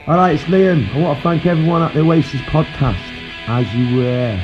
Alright, it's Liam. I want to thank everyone at the Oasis podcast. As you were.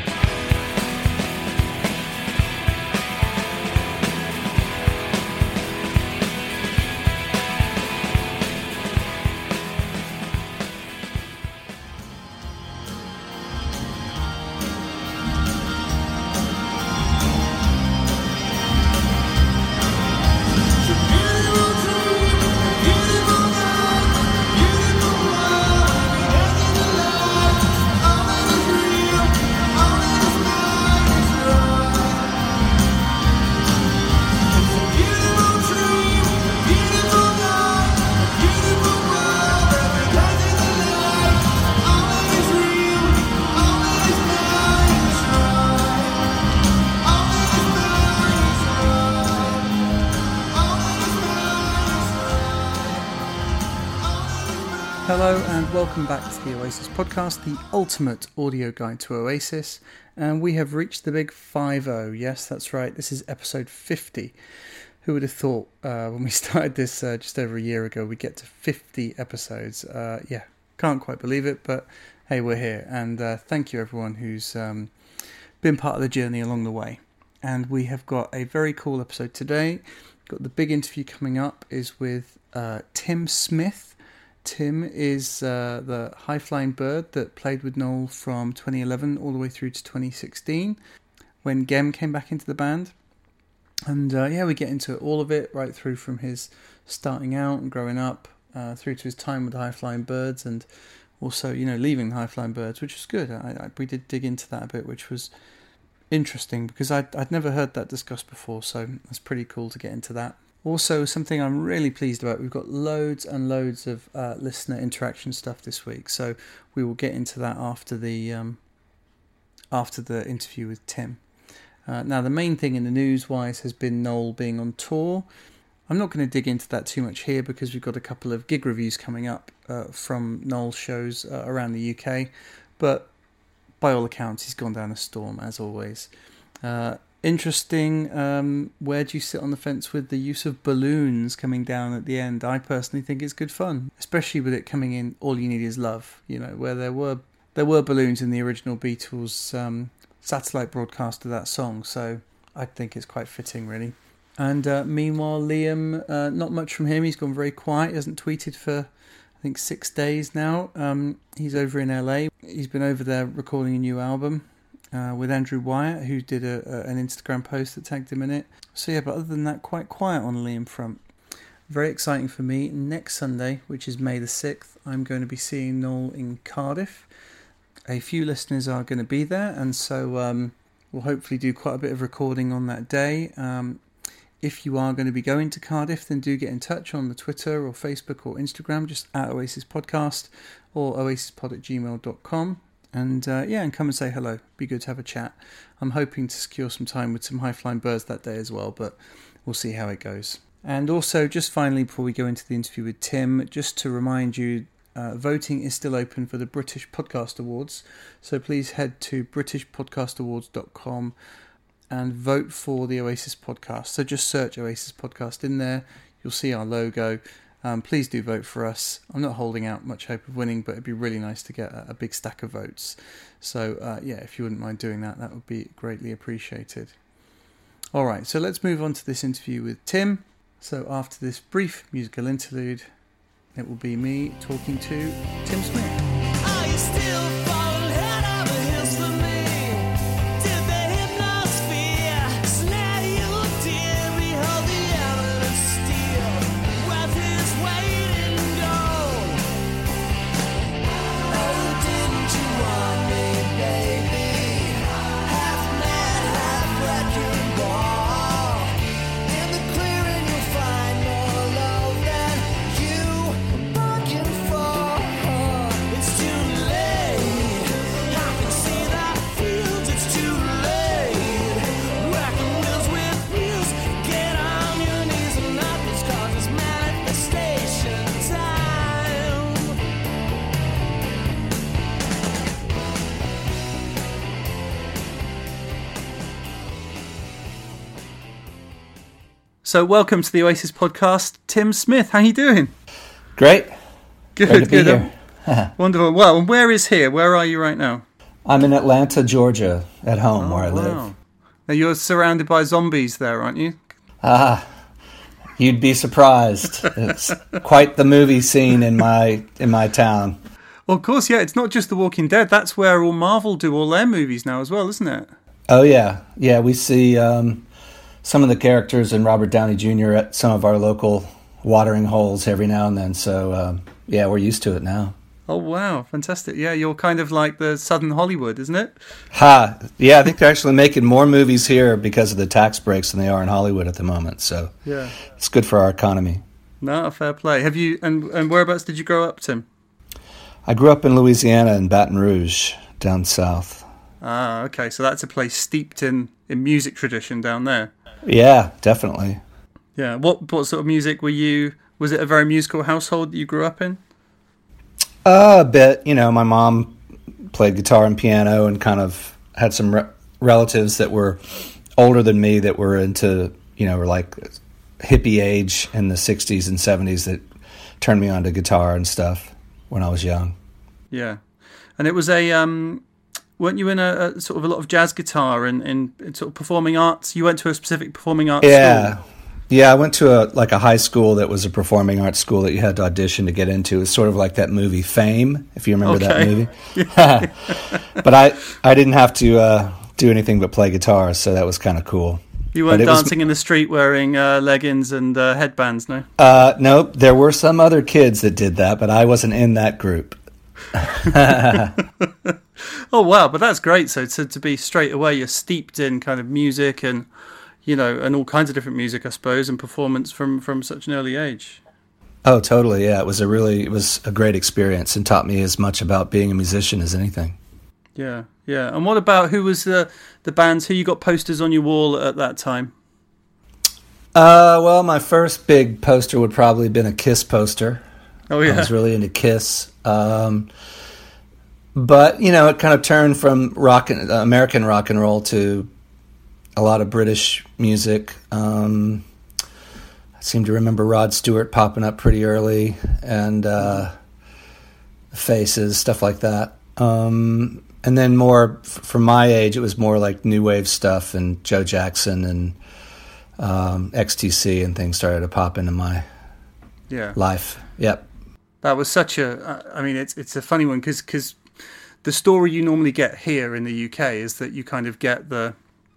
Hello and welcome back to the Oasis podcast, the ultimate audio guide to Oasis, and we have reached the big 50. Yes, that's right, this is episode 50. Who would have thought when we started this just over a year ago we'd get to 50 episodes. Can't quite believe it, but hey, we're here, and thank you everyone who's been part of the journey along the way. And we have got a very cool episode today. Got the big interview coming up is with Tim Smith. Tim is the high-flying bird that played with Noel from 2011 all the way through to 2016 when Gem came back into the band. And we get into all of it, right through from his starting out and growing up through to his time with the high-flying birds and also, leaving the high-flying birds, which was good. We did dig into that a bit, which was interesting because I'd never heard that discussed before, so it's pretty cool to get into that. Also, something I'm really pleased about, we've got loads and loads of listener interaction stuff this week, so we will get into that after the interview with Tim. Now, the main thing in the news-wise has been Noel being on tour. I'm not going to dig into that too much here because we've got a couple of gig reviews coming up from Noel's shows around the UK, but by all accounts, he's gone down a storm, as always. Interesting. Where do you sit on the fence with the use of balloons coming down at the end? I personally think it's good fun, especially with it coming in All You Need Is Love, where there were balloons in the original Beatles satellite broadcast of that song, so I think it's quite fitting, really. And meanwhile, Liam, not much from him. He's gone very quiet. He hasn't tweeted for, I think, 6 days now. He's over in LA. He's been over there recording a new album. With Andrew Wyatt, who did an Instagram post that tagged him in it. So yeah, but other than that, quite quiet on Liam front. Very exciting for me. Next Sunday, which is May the 6th, I'm going to be seeing Noel in Cardiff. A few listeners are going to be there, and so we'll hopefully do quite a bit of recording on that day. If you are going to be going to Cardiff, then do get in touch on the Twitter or Facebook or Instagram, just at Oasis Podcast or oasispod@gmail.com. And and come and say hello. Be good to have a chat. I'm hoping to secure some time with some high-flying birds that day as well, but we'll see how it goes. And also, just finally, before we go into the interview with Tim, just to remind you, voting is still open for the British Podcast Awards. So please head to britishpodcastawards.com and vote for the Oasis Podcast. So just search Oasis Podcast in there. You'll see our logo. Please do vote for us. I'm not holding out much hope of winning, but it'd be really nice to get a big stack of votes. So, if you wouldn't mind doing that, that would be greatly appreciated. All right, so let's move on to this interview with Tim. So after this brief musical interlude, it will be me talking to Tim Smith. Are you still falling head over heels for me? Did the hypnosphere snare you, dear? Behold the evidence steel. Worth his weight in gold. Oh, didn't you want me, baby? Half man, half wrecking ball. In the clearing you'll find more love than you were bargained for. It's too late. I can see that fields. It's too late. Whacking wheels with wheels. Get on your knees and knuckles, 'cause it's manifestation time. So welcome to the Oasis Podcast, Tim Smith. How you doing? Great. Good, Great to be good. here. Wonderful. Well, and where is here? Where are you right now? I'm in Atlanta, Georgia, at home where I live. Now you're surrounded by zombies there, aren't you? You'd be surprised. It's quite the movie scene in my town. Well, of course, yeah. It's not just The Walking Dead. That's where all Marvel do all their movies now as well, isn't it? Oh, yeah. Yeah, we see some of the characters and Robert Downey Jr. at some of our local watering holes every now and then. So, yeah, we're used to it now. Oh, wow. Fantastic. Yeah, you're kind of like the Southern Hollywood, isn't it? Yeah, I think they're actually making more movies here because of the tax breaks than they are in Hollywood at the moment. So yeah, it's good for our economy. No, fair play. Have you, and whereabouts did you grow up, Tim? I grew up in Louisiana in Baton Rouge, down south. Ah, okay. So that's a place steeped in music tradition down there. Yeah, definitely. Yeah. What sort of music were you? Was it a very musical household that you grew up in? A bit. You know, my mom played guitar and piano and kind of had some relatives that were older than me that were into, were like hippie age in the 60s and 70s that turned me on to guitar and stuff when I was young. Yeah. And it was weren't you in a sort of a lot of jazz guitar and sort of performing arts? You went to a specific performing arts school? Yeah, I went to a high school that was a performing arts school that you had to audition to get into. It's sort of like that movie Fame, if you remember that movie. But I didn't have to do anything but play guitar, so that was kind of cool. You weren't dancing in the street wearing leggings and headbands, no? Nope, there were some other kids that did that, but I wasn't in that group. Oh, wow, but that's great. So to be straight away, you're steeped in kind of music and... and all kinds of different music, I suppose, and performance from such an early age. Oh, totally, yeah. It was a great experience and taught me as much about being a musician as anything. Yeah, yeah. And what about, who was the bands, who you got posters on your wall at that time? Well, my first big poster would probably have been a Kiss poster. Oh, yeah. I was really into Kiss. But, it kind of turned from American rock and roll to a lot of British music. I seem to remember Rod Stewart popping up pretty early, and Faces, stuff like that. And then more, from my age, it was more like new wave stuff and Joe Jackson and XTC and things started to pop into my life. Yep. That was such it's a funny one because the story you normally get here in the UK is that you kind of get the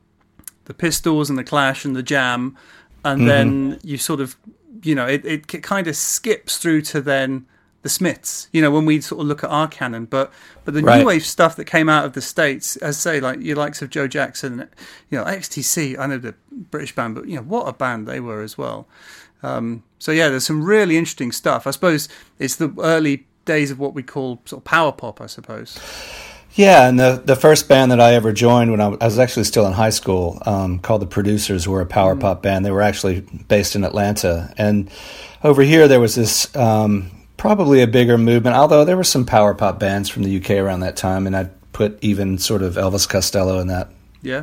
Pistols and the Clash and the Jam, and then you sort of, it kind of skips through to then the Smiths, when we sort of look at our canon. But the new wave stuff that came out of the States, as say, like your likes of Joe Jackson, XTC, I know the British band, but what a band they were as well. So yeah, there's some really interesting stuff. I suppose it's the early days of what we call sort of power pop, I suppose. Yeah, and the first band that I ever joined when I was actually still in high school, called The Producers, were a power pop band. They were actually based in Atlanta. And over here there was this probably a bigger movement, although there were some power pop bands from the UK around that time, and I'd put even sort of Elvis Costello in that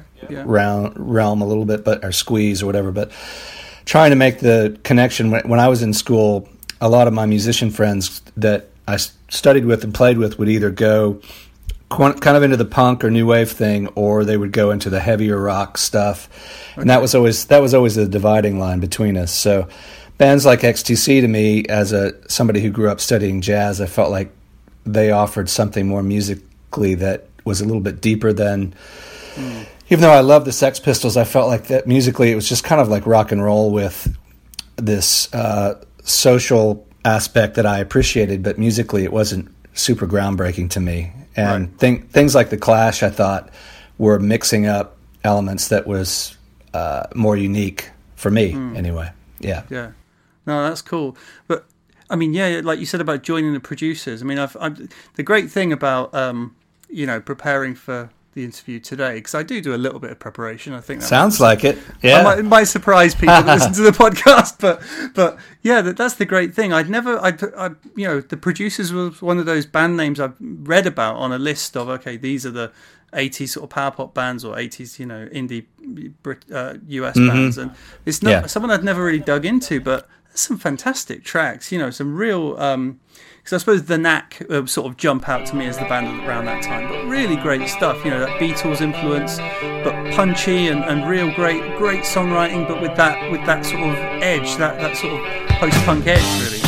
realm a little bit, or Squeeze or whatever. But trying to make the connection, when I was in school, a lot of my musician friends that I studied with and played with would either go kind of into the punk or new wave thing, or they would go into the heavier rock stuff, and that was always the dividing line between us. So bands like XTC, to me, as somebody who grew up studying jazz, I felt like they offered something more musically that was a little bit deeper than. Even though I love the Sex Pistols, I felt like that musically it was just kind of like rock and roll with this social aspect that I appreciated, but musically it wasn't super groundbreaking to me. And things like the Clash, I thought, were mixing up elements that was more unique for me, anyway. Yeah. Yeah. No, that's cool. But I mean, yeah, like you said about joining the Producers. I mean, the great thing about preparing for the interview today, because I do a little bit of preparation. I think that sounds like it. Yeah, it might surprise people that listen to the podcast, but yeah, that's the great thing. The Producers was one of those band names I've read about on a list of these are the 80s sort of power pop bands or 80s indie US bands, and it's not someone I'd never really dug into, but there's some fantastic tracks. Some real because I suppose The Knack sort of jump out to me as the band around that time. But really great stuff, you know, that Beatles influence, but punchy and real great songwriting, but with that sort of edge, that sort of post-punk edge, really.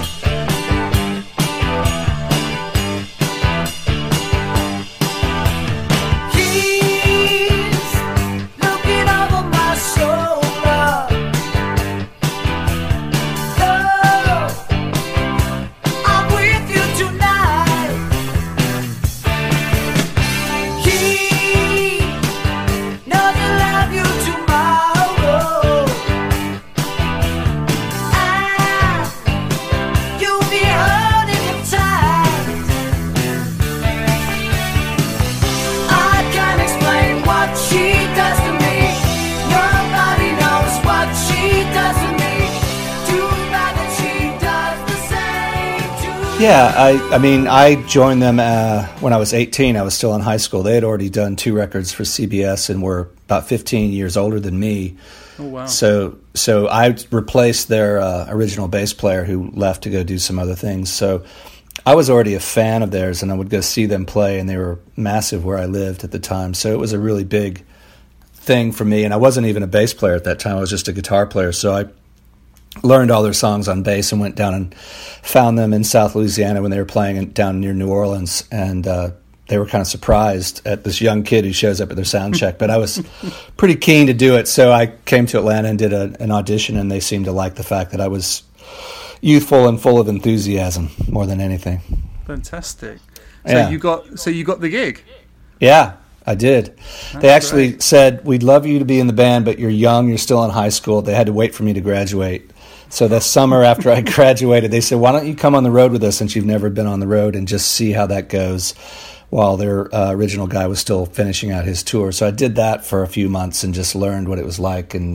Yeah, I mean, I joined them when I was 18. I was still in high school. They had already done 2 records for CBS and were about 15 years older than me. Oh, wow. So I replaced their original bass player who left to go do some other things. So I was already a fan of theirs, and I would go see them play, and they were massive where I lived at the time. So it was a really big thing for me, and I wasn't even a bass player at that time. I was just a guitar player. So I learned all their songs on bass and went down and found them in South Louisiana when they were playing down near New Orleans, and they were kind of surprised at this young kid who shows up at their sound check, but I was pretty keen to do it, so I came to Atlanta and did an audition, and they seemed to like the fact that I was youthful and full of enthusiasm more than anything. Fantastic. Yeah. So you got the gig? Yeah, I did. That's they actually great. said, "We'd love you to be in the band, but you're young, you're still in high school." They had to wait for me to graduate. So that summer after I graduated, they said, "Why don't you come on the road with us since you've never been on the road and just see how that goes," while their original guy was still finishing out his tour. So I did that for a few months and just learned what it was like and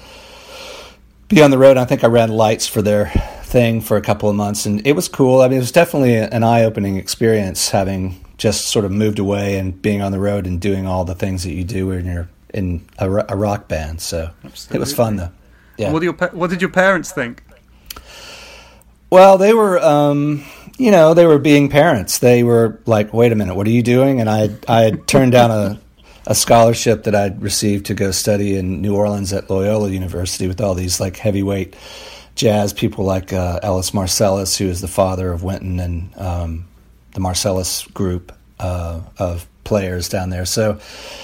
be on the road. I think I ran lights for their thing for a couple of months, and it was cool. I mean, it was definitely an eye-opening experience having just sort of moved away and being on the road and doing all the things that you do when you're in a rock band. So Absolutely. It was fun, though. Yeah. What did your parents think? Well, they were, they were being parents. They were like, "Wait a minute, what are you doing?" And I had turned down a scholarship that I'd received to go study in New Orleans at Loyola University with all these like heavyweight jazz people like Ellis Marsalis, who is the father of Wynton and the Marsalis group of players down there. So,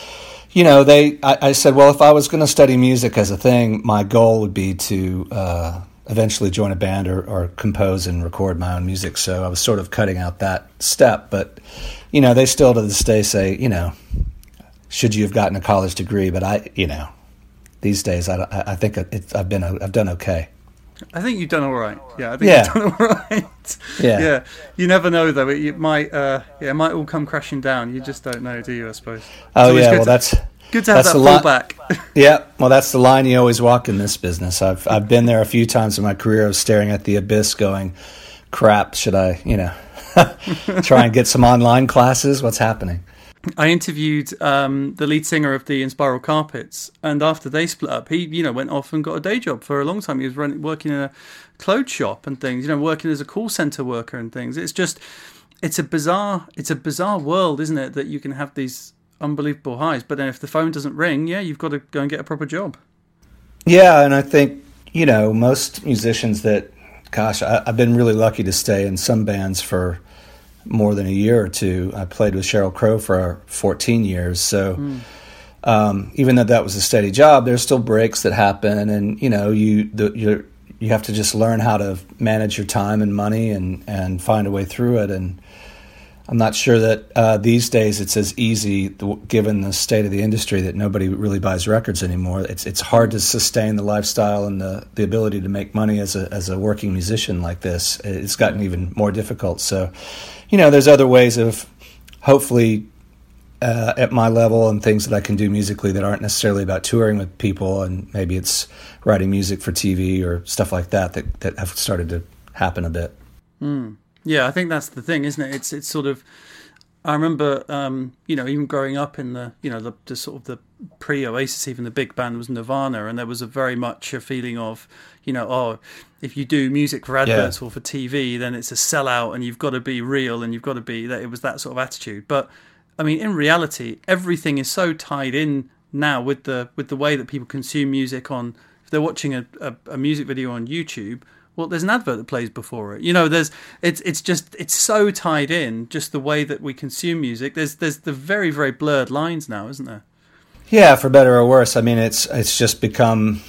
I said, well, if I was going to study music as a thing, my goal would be to eventually join a band or compose and record my own music. So I was sort of cutting out that step. But, they still to this day say, should you have gotten a college degree? But these days I think I've done okay. I think you've done all right. Yeah, I think you've done all right. Yeah. You never know though. It might all come crashing down. You just don't know, do you? I suppose. Oh yeah, well that's good to have that fallback. Yeah, well that's the line you always walk in this business. I've been there a few times in my career. I was staring at the abyss, going, "Crap, should I, try and get some online classes? What's happening?" I interviewed the lead singer of the Inspiral Carpets, and after they split up, he went off and got a day job for a long time. He was working in a clothes shop and things, working as a call center worker and things. It's a bizarre world, isn't it? That you can have these unbelievable highs, but then if the phone doesn't ring, you've got to go and get a proper job. Yeah, and I think most musicians I've been really lucky to stay in some bands for more than a year or two. I played with Sheryl Crow for 14 years. So even though that was a steady job, there's still breaks that happen. And, you have to just learn how to manage your time and money and find a way through it. And I'm not sure that these days it's as easy, given the state of the industry, that nobody really buys records anymore. It's hard to sustain the lifestyle and the ability to make money as a working musician like this. It's gotten even more difficult. So, there's other ways of hopefully at my level and things that I can do musically that aren't necessarily about touring with people, and maybe it's writing music for TV or stuff like that have started to happen a bit. Yeah, I think that's the thing, isn't it? It's sort of, I remember, even growing up in the sort of the pre-Oasis, even the big band was Nirvana, and there was a very much a feeling of, if you do music for adverts or for TV, then it's a sellout, and you've got to be real, and you've got to be that. It was that sort of attitude. But I mean, in reality, everything is so tied in now with the way that people consume music on. If they're watching a music video on YouTube, well, there's an advert that plays before it. It's so tied in, just the way that we consume music. There's the very, very blurred lines now, isn't there? Yeah, for better or worse. I mean, it's just become,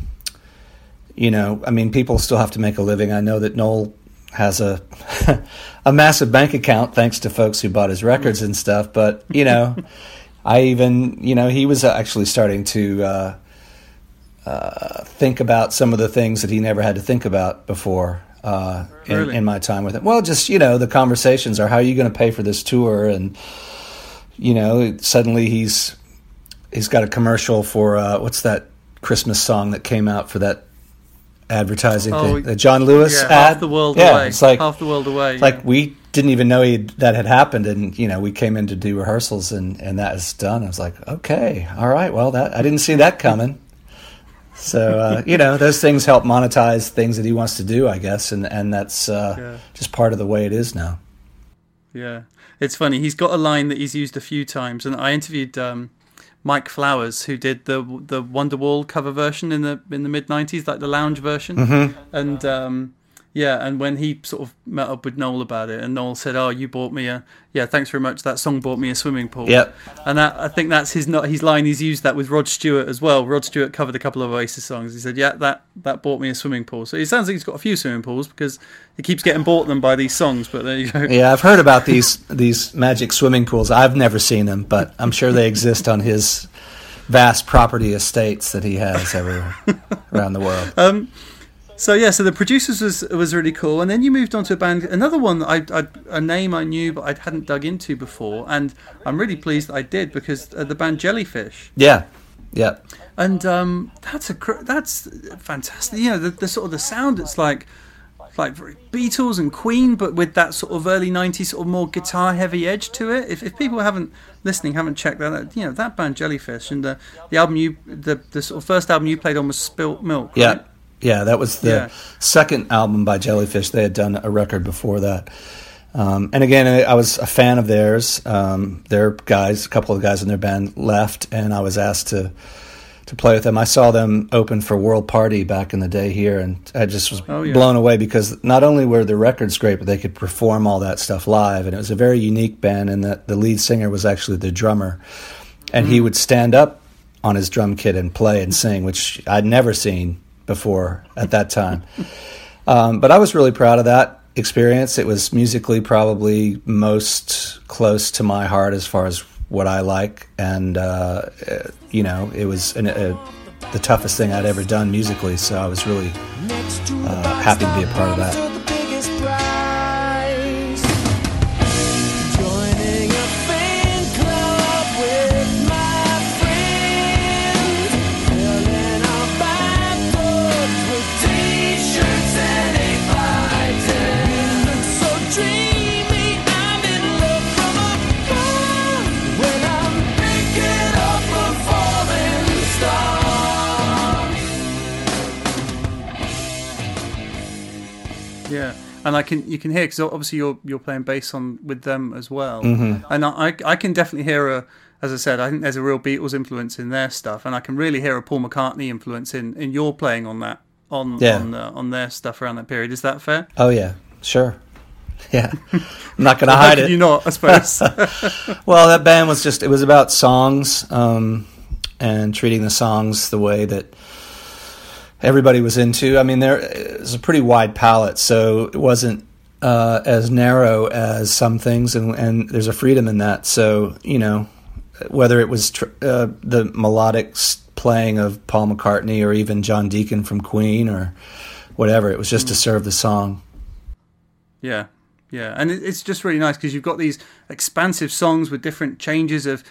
people still have to make a living. I know that Noel has a a massive bank account thanks to folks who bought his records and stuff. But, he was actually starting to think about some of the things that he never had to think about before Really? in my time with him. Well, just, the conversations are, how are you going to pay for this tour? And, suddenly he's got a commercial for, what's that Christmas song that came out for that advertising thing? The John Lewis ad? Half the World Away. It's like, Half the World Away. Like, we didn't even know that had happened, and, we came in to do rehearsals, and that is done. I was like, okay, all right, well, I didn't see that coming. So, those things help monetize things that he wants to do, I guess, and that's just part of the way it is now. Yeah. It's funny. He's got a line that he's used a few times, and I interviewed Mike Flowers, who did the Wonderwall cover version in the mid-90s, like the lounge version. Mm-hmm. And and when he sort of met up with Noel about it, and Noel said, "Oh, you bought me thanks very much. That song bought me a swimming pool." Yep. And I think that's his line. He's used that with Rod Stewart as well. Rod Stewart covered a couple of Oasis songs. He said, "Yeah, that bought me a swimming pool." So it sounds like he's got a few swimming pools because he keeps getting bought them by these songs. But there you go. Yeah, I've heard about these magic swimming pools. I've never seen them, but I'm sure they exist on his vast property estates that he has everywhere around the world. So the Producers was really cool, and then you moved on to another one that a name I knew but I hadn't dug into before, and I'm really pleased that I did, because the band Jellyfish. Yeah. And that's fantastic. The sort of the sound. It's like very Beatles and Queen, but with that sort of early '90s sort of more guitar heavy edge to it. If people haven't checked that out, that band Jellyfish, and the album the sort of first album you played on was Spilt Milk. Yeah. Right? Yeah, that was the second album by Jellyfish. They had done a record before that. And again, I was a fan of theirs. Their guys, a couple of guys in their band left, and I was asked to play with them. I saw them open for World Party back in the day here, and I just was blown away, because not only were the records great, but they could perform all that stuff live. And it was a very unique band, and that the lead singer was actually the drummer. And he would stand up on his drum kit and play and sing, which I'd never seen before at that time. But I was really proud of that experience. It was musically probably most close to my heart as far as what I like, and it was the toughest thing I'd ever done musically, so I was really happy to be a part of that. Yeah, and you can hear, because obviously you're playing bass with them as well, Mm-hmm. and I can definitely hear as I said, I think there's a real Beatles influence in their stuff, and I can really hear a Paul McCartney influence in your playing on that on their stuff around that period. Is that fair? Oh yeah, sure. Yeah, I'm not going to hide it. You not, I suppose. Well, that band was it was about songs, and treating the songs the way that everybody was into. I mean, there was a pretty wide palette, so it wasn't as narrow as some things, and there's a freedom in that. So, whether it was the melodic playing of Paul McCartney or even John Deacon from Queen or whatever, it was just to serve the song. Yeah, and it's just really nice, because you've got these expansive songs with different changes of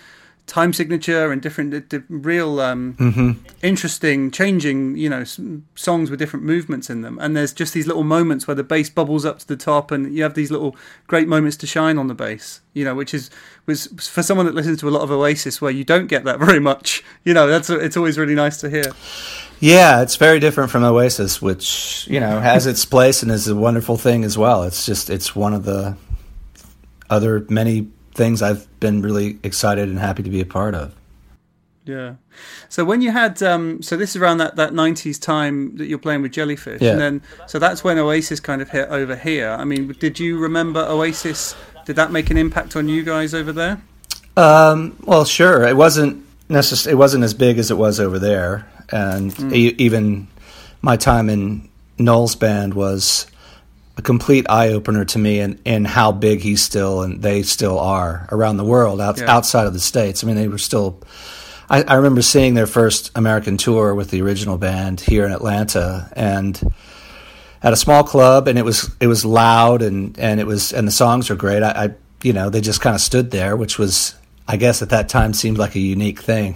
time signature and different real interesting, changing, songs with different movements in them. And there's just these little moments where the bass bubbles up to the top, and you have these little great moments to shine on the bass, which was for someone that listens to a lot of Oasis, where you don't get that very much. It's always really nice to hear. Yeah, it's very different from Oasis, which, has its place and is a wonderful thing as well. It's one of the other many things I've been really excited and happy to be a part of. Yeah. So when you had, so this is around that 90s time that you're playing with Jellyfish. Yeah. And then, so that's when Oasis kind of hit over here. I mean, did you remember Oasis? Did that make an impact on you guys over there? Well, sure. It wasn't it wasn't as big as it was over there. And even my time in Noel's band was a complete eye-opener to me in how big he's still and they still are around the world, outside of the States. I mean, they were still... I remember seeing their first American tour with the original band here in Atlanta, and at a small club, and it was loud, and the songs were great. They just kind of stood there, which was, I guess at that time, seemed like a unique thing.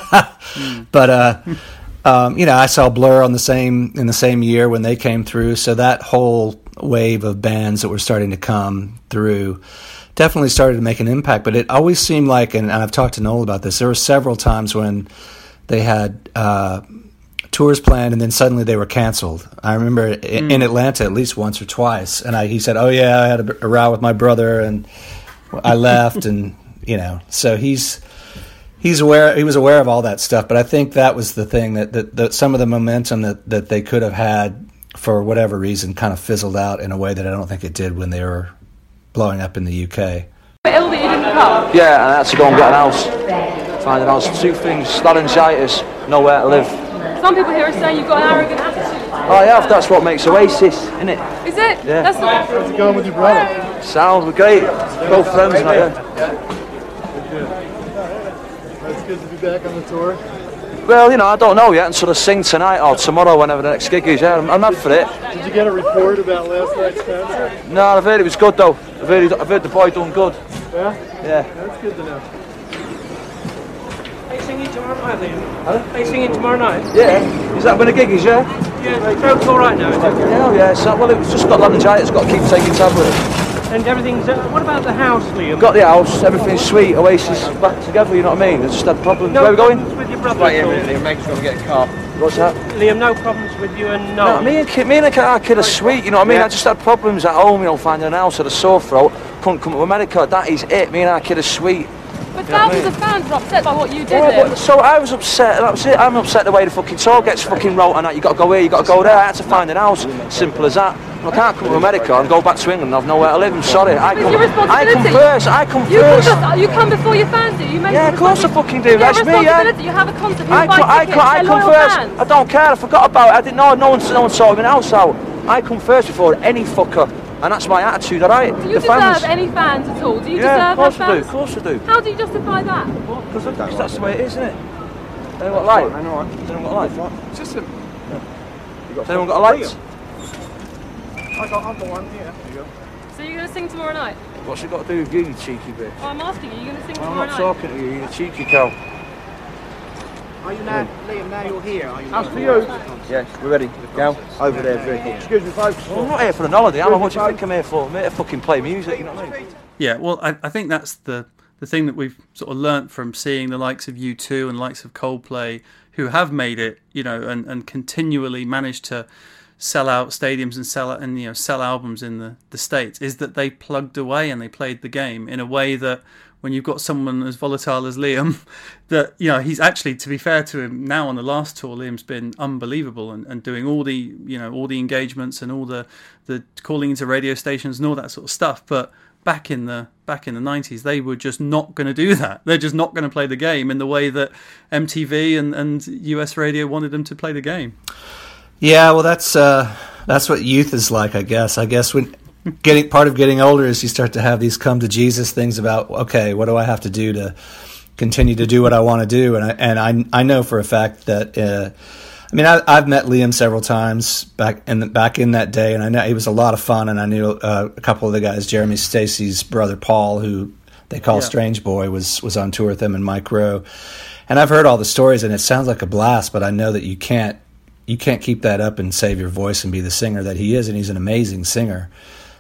But I saw Blur in the same year when they came through, so that whole wave of bands that were starting to come through definitely started to make an impact. But it always seemed like, and I've talked to Noel about this, there were several times when they had tours planned and then suddenly they were canceled. I remember in Atlanta at least once or twice, and he said, "Oh yeah, I had a row with my brother and I left," and so he was aware of all that stuff. But I think that was the thing that some of the momentum that they could have had, for whatever reason, kind of fizzled out in a way that I don't think it did when they were blowing up in the UK. Ill that you didn't come? Yeah, and I had to go and get an house. Find an house. Two things: laryngitis, nowhere to live. Some people here are saying you've got an arrogant attitude. Oh yeah, that's what makes Oasis, isn't it? Is it? Yeah. That's not... How's it going with your brother? Sounds we're great. Both friends and It's good to be back on the tour. Well, I don't know yet until I sing tonight or tomorrow, whenever the next gig is. Yeah, I'm up for it. Did you get a report about last night's concert? No, I've heard it was good though. I've heard the boy done good. Yeah? Yeah. That's good to know. Are you singing tomorrow night, Liam? Are you singing tomorrow night? Yeah. Is that when the gig is, yeah? Yeah, the throat's all right now, is it? Yeah, yeah. So, well, it was just got laryngitis, got to keep taking tablets. And everything's... what about the house, Liam? Got the house, everything's sweet, Oasis back together, you know what I mean? I just had problems. No Where are we going? problems with your brother Right at all? here, Mate's going to get a car. What's that? Liam, no problems with you and No, me and our kid are sweet, you know what I mean? Yeah. I just had problems at home, finding an house, had a sore throat, couldn't come to America, that is it. Me and our kid are sweet. But thousands of fans were upset by what you did Yeah, there. but, so I was upset, and that was it. I'm upset the way the fucking tour gets fucking wrote and that. You got to go here, you got to go there. I had to find an house, simple as that. I can't come to America and go back to England and have nowhere to live. I'm sorry. I It's your responsibility. I come first. You come before your fans do. You make Yeah, of course I fucking do. That's me, yeah. You have a concert. You I buy tickets. come They're loyal first. fans. I don't care. I forgot about it. I didn't know. No one sorted my house out. I come first before any fucker, and that's my attitude. All right. Do you The deserve fans. any fans at all? Do you Yeah, of deserve course have I do. fans? Of course I do. How do you justify that? Because that's the way it is, isn't it? Anyone got a light? I know. Has anyone got a light? It's just a... Has anyone got a light? I'll go on, yeah. There you go. So you're going to sing tomorrow night? What's it got to do with you, you cheeky bitch? Oh, I'm asking you. You're going to sing I'm tomorrow not night? talking to you, you cheeky cow. Are you now, Liam, now you're here? Are you As for you. Yes, we're ready. Go. Over there, very Excuse me, folks. Well, I'm not here for an holiday, am I? What do you think I'm here for? I'm here to fucking play music, you know what I mean? Yeah, well, I think that's the thing that we've sort of learnt from seeing the likes of U2 and the likes of Coldplay, who have made it, and continually managed to sell out stadiums and sell albums in the States, is that they plugged away and they played the game in a way that when you've got someone as volatile as Liam, that he's actually, to be fair to him, now on the last tour, Liam's been unbelievable and doing all the all the engagements and all the calling into radio stations and all that sort of stuff. But back in the 90s, they were just not going to do that. They're just not going to play the game in the way that MTV and US radio wanted them to play the game. Yeah, well, that's what youth is like, I guess. I guess when part of getting older is you start to have these come to Jesus things about, okay, what do I have to do to continue to do what I want to do? And I know for a fact that I've met Liam several times back in that day, and I know he was a lot of fun. And I knew a couple of the guys, Jeremy Stacey's brother Paul, who they call Strange Boy was on tour with them and Mike Rowe. And I've heard all the stories, and it sounds like a blast, but I know that you can't keep that up and save your voice and be the singer that he is, and he's an amazing singer.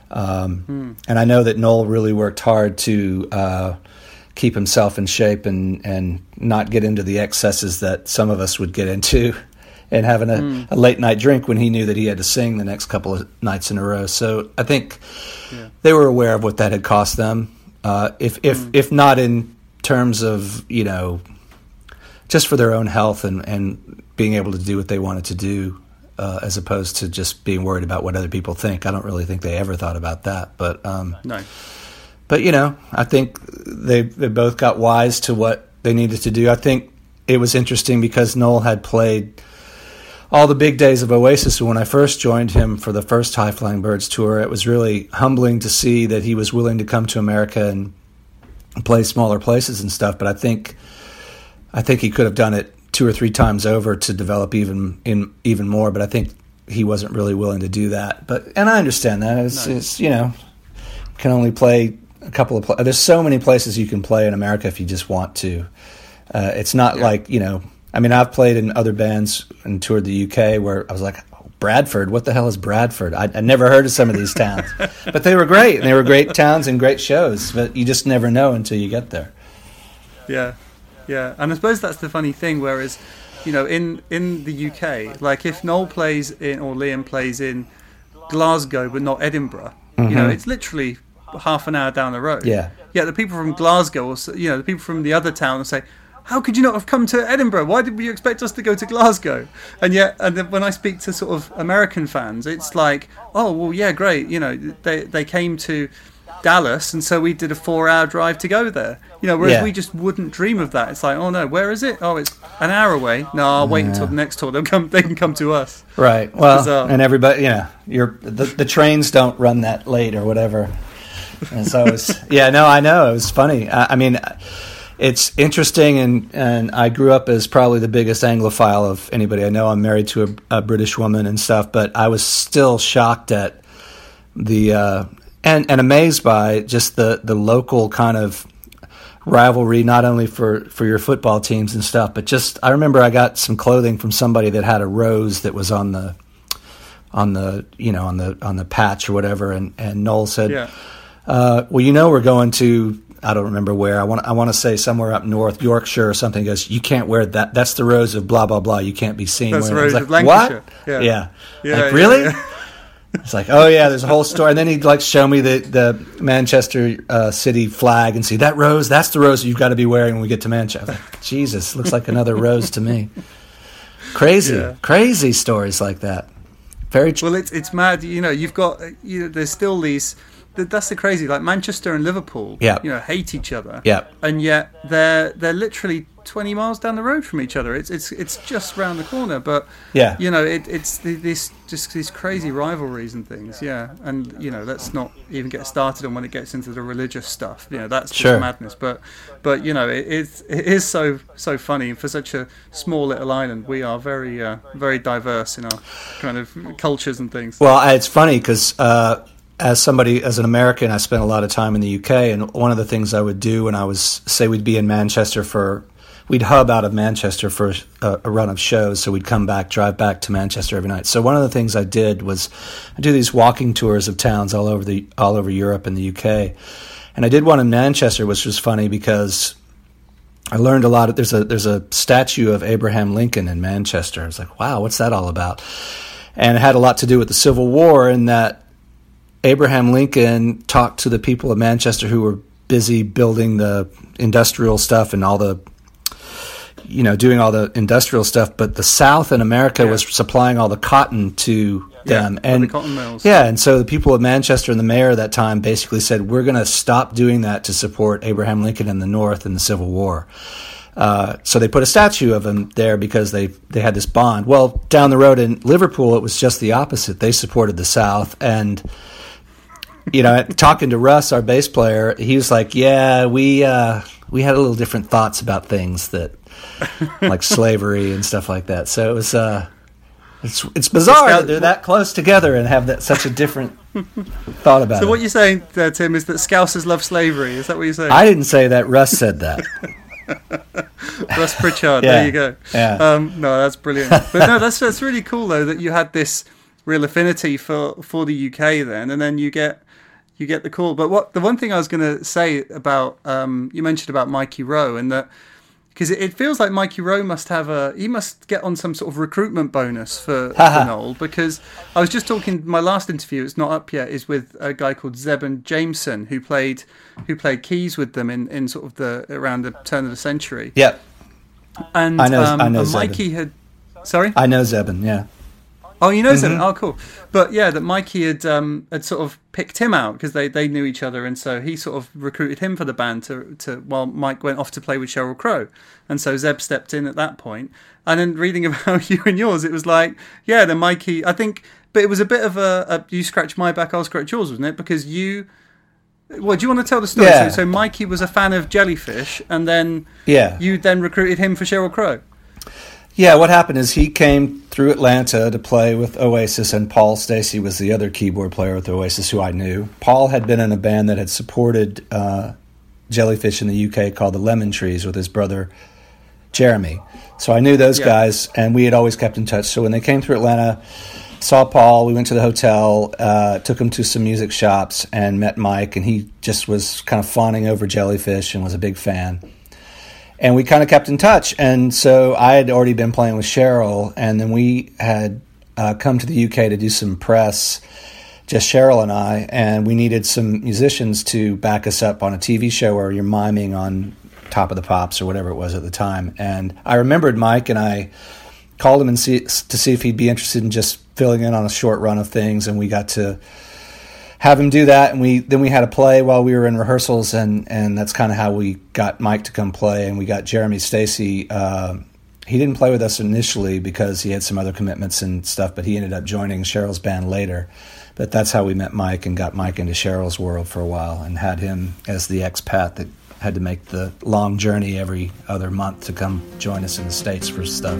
And I know that Noel really worked hard to keep himself in shape and not get into the excesses that some of us would get into, and having a late night drink when he knew that he had to sing the next couple of nights in a row. So I think they were aware of what that had cost them, if not in terms of, you know, just for their own health and being able to do what they wanted to do, as opposed to just being worried about what other people think. I don't really think they ever thought about that. But no. But, you know, I think they both got wise to what they needed to do. I think it was interesting because Noel had played all the big days of Oasis. And when I first joined him for the first High Flying Birds tour, it was really humbling to see that he was willing to come to America and play smaller places and stuff. But I think he could have done it 2 or 3 times over to develop even more. But I think he wasn't really willing to do that. And I understand that. It's you know, can only play a couple of there's so many places you can play in America if you just want to. It's not like, you know, I mean, I've played in other bands and toured the UK where I was like, Bradford, what the hell is Bradford? I never heard of some of these towns. But they were great, and they were great towns and great shows, but you just never know until you get there. Yeah, and I suppose that's the funny thing, whereas, you know, in the UK, like if Noel plays in, or Liam plays in Glasgow but not Edinburgh, you know, it's literally half an hour down the road. Yeah, the people from Glasgow, or, you know, the people from the other town will say, how could you not have come to Edinburgh? Why did you expect us to go to Glasgow? And then when I speak to sort of American fans, it's like, oh, well, yeah, great. You know, they came to Dallas, and so we did a 4-hour drive to go there. You know, whereas we just wouldn't dream of that. It's like, oh no, where is it? Oh, it's an hour away. No, I'll wait until the next tour. They can come to us. Right. Well, and everybody, you know, the trains don't run that late or whatever. And so it's I know it was funny. I mean, it's interesting, and I grew up as probably the biggest Anglophile of anybody I know. I'm married to a British woman and stuff, but I was still shocked at the and amazed by just the local kind of rivalry, not only for your football teams and stuff, but just I remember I got some clothing from somebody that had a rose that was on the patch or whatever, and Noel said, well, you know, we're going to, I don't remember where. I want to say somewhere up north, Yorkshire or something. He goes, you can't wear that. That's the rose of blah blah blah. You can't be seen. That's the rose of like, Lancashire. What? Yeah. Like, really? Yeah. It's like, oh yeah, there's a whole story. And then he'd like show me the Manchester city flag and see that rose. That's the rose you've got to be wearing when we get to Manchester. Like, Jesus, looks like another rose to me. Crazy stories like that. Very well, it's mad. You know, you've got there's still these. That's the crazy. Like Manchester and Liverpool, you know, hate each other. And yet they're literally 20 miles down the road from each other. It's just round the corner. But you know, it's these crazy rivalries and things. Yeah, and you know, let's not even get started on when it gets into the religious stuff. You know, that's just madness. But you know, it is so funny. And for such a small little island, we are very very diverse in our kind of cultures and things. Well, it's funny because. As an American, I spent a lot of time in the UK, and one of the things I would do when I was, say we'd be in Manchester we'd hub out of Manchester for a run of shows, so we'd come back, drive back to Manchester every night. So one of the things I did was I do these walking tours of towns all over Europe and the UK, and I did one in Manchester, which was funny because I learned a lot. There's a statue of Abraham Lincoln in Manchester. I was like, wow, what's that all about? And it had a lot to do with the Civil War, in that Abraham Lincoln talked to the people of Manchester who were busy building the industrial stuff and all the, you know, doing all the industrial stuff, but the South in America was supplying all the cotton to them. And the cotton mills. Yeah, and so the people of Manchester and the mayor at that time basically said, we're going to stop doing that to support Abraham Lincoln in the North in the Civil War. So they put a statue of him there because they had this bond. Well, down the road in Liverpool, it was just the opposite. They supported the South, and you know, talking to Russ, our bass player, he was like, yeah, we had a little different thoughts about things that, like slavery and stuff like that. So it was, It's bizarre that they're that close together and have that such a different thought about it. So what you're saying there, Tim, is that Scousers love slavery. Is that what you're saying? I didn't say that. Russ said that. Russ Pritchard. Yeah. There you go. Yeah. No, that's brilliant. But no, that's really cool though that you had this real affinity for the UK then, and then you get the call. But the one thing I was going to say about you mentioned about Mikey Rowe, and that because it feels like Mikey Rowe must get on some sort of recruitment bonus for Noel, because I was just talking, my last interview, it's not up yet, is with a guy called Zebin Jameson who played keys with them in sort of around the turn of the century. Yeah. And I know Mikey Zebin. Sorry? I know Zebin, yeah. Oh, you know Zebin? Oh, cool. But yeah, that Mikey had sort of picked him out because they knew each other, and so he sort of recruited him for the band to while Mike went off to play with Sheryl Crow, and so Zeb stepped in at that point. And then reading about you and yours, it was like, yeah, the Mikey, I think, but it was a bit of a you scratch my back, I'll scratch yours, wasn't it? Because you. Well, do you want to tell the story? Yeah. So Mikey was a fan of Jellyfish, and then you then recruited him for Sheryl Crow. Yeah, what happened is he came through Atlanta to play with Oasis, and Paul Stacey was the other keyboard player with Oasis who I knew. Paul had been in a band that had supported Jellyfish in the UK called the Lemon Trees with his brother Jeremy. So I knew those guys, and we had always kept in touch. So when they came through Atlanta, saw Paul, we went to the hotel, took him to some music shops, and met Mike, and he just was kind of fawning over Jellyfish and was a big fan. And we kind of kept in touch. And so I had already been playing with Sheryl, and then we had come to the UK to do some press, just Sheryl and I, and we needed some musicians to back us up on a TV show where you're miming on Top of the Pops or whatever it was at the time. And I remembered Mike, and I called him to see if he'd be interested in just filling in on a short run of things, and we got to have him do that, and we had a play while we were in rehearsals, and that's kind of how we got Mike to come play, and we got Jeremy Stacey. He didn't play with us initially because he had some other commitments and stuff, but he ended up joining Cheryl's band later. But that's how we met Mike and got Mike into Cheryl's world for a while, and had him as the expat that had to make the long journey every other month to come join us in the States for stuff.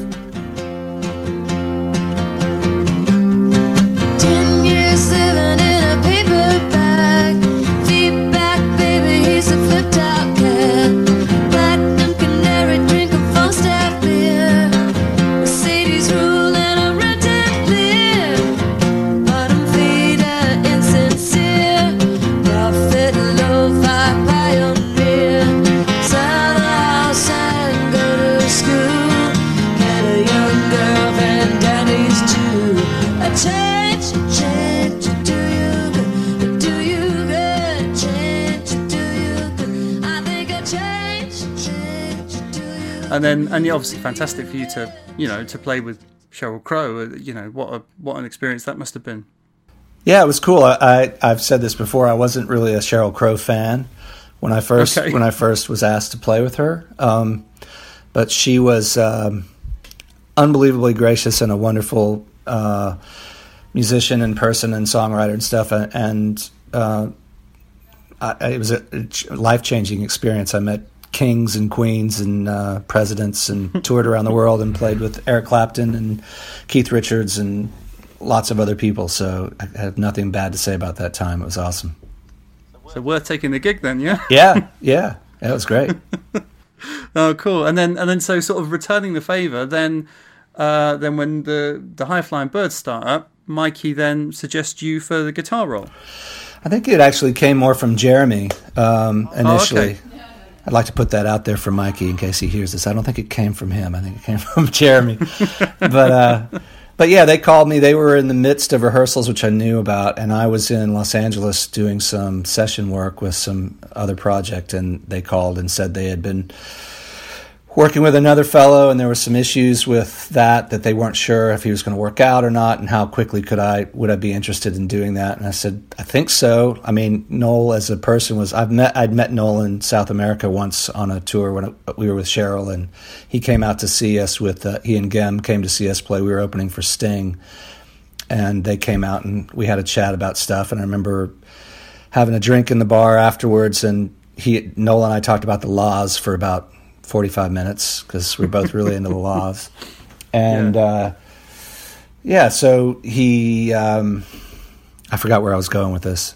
10 years living in a paper bag, feedback baby, he's a flipped out cat. Platinum canary, drinking Falstaff beer, Mercedes ruling a rented live. Bottom feeder, insincere, prophet, lo-fi pioneer. Sell the house and go to school, get a young girlfriend, daddy's too. A change, do you good, do you good, change, do you good, I think a change, do you good. And yeah, obviously fantastic for you to play with Sheryl Crow. What an experience that must have been. Yeah, it was cool. I've said this before. I wasn't really a Sheryl Crow fan when I first was asked to play with her, but she was unbelievably gracious and a wonderful musician and person and songwriter and stuff. And it was a life-changing experience. I met kings and queens and presidents and toured around the world and played with Eric Clapton and Keith Richards and lots of other people. So I have nothing bad to say about that time. It was awesome. So worth taking the gig then, yeah? Yeah, it was great. Oh, cool. And then so sort of returning the favour, then when the High Flying Birds start up, Mikey then suggests you for the guitar role. I think it actually came more from Jeremy initially. Okay. I'd like to put that out there for Mikey in case he hears this. I don't think it came from him. I think it came from Jeremy. But yeah, they called me. They were in the midst of rehearsals, which I knew about, and I was in Los Angeles doing some session work with some other project, and they called and said they had been working with another fellow, and there were some issues with that they weren't sure if he was going to work out or not, and how quickly would I be interested in doing that. And I said, I think so. I mean, Noel as a person I'd met Noel in South America once on a tour when we were with Sheryl, and he came out to see us he and Gem came to see us play. We were opening for Sting, and they came out and we had a chat about stuff, and I remember having a drink in the bar afterwards, and Noel and I talked about the Laws for about 45 minutes because we're both really into the Laws. And Yeah, so he, I forgot where I was going with this.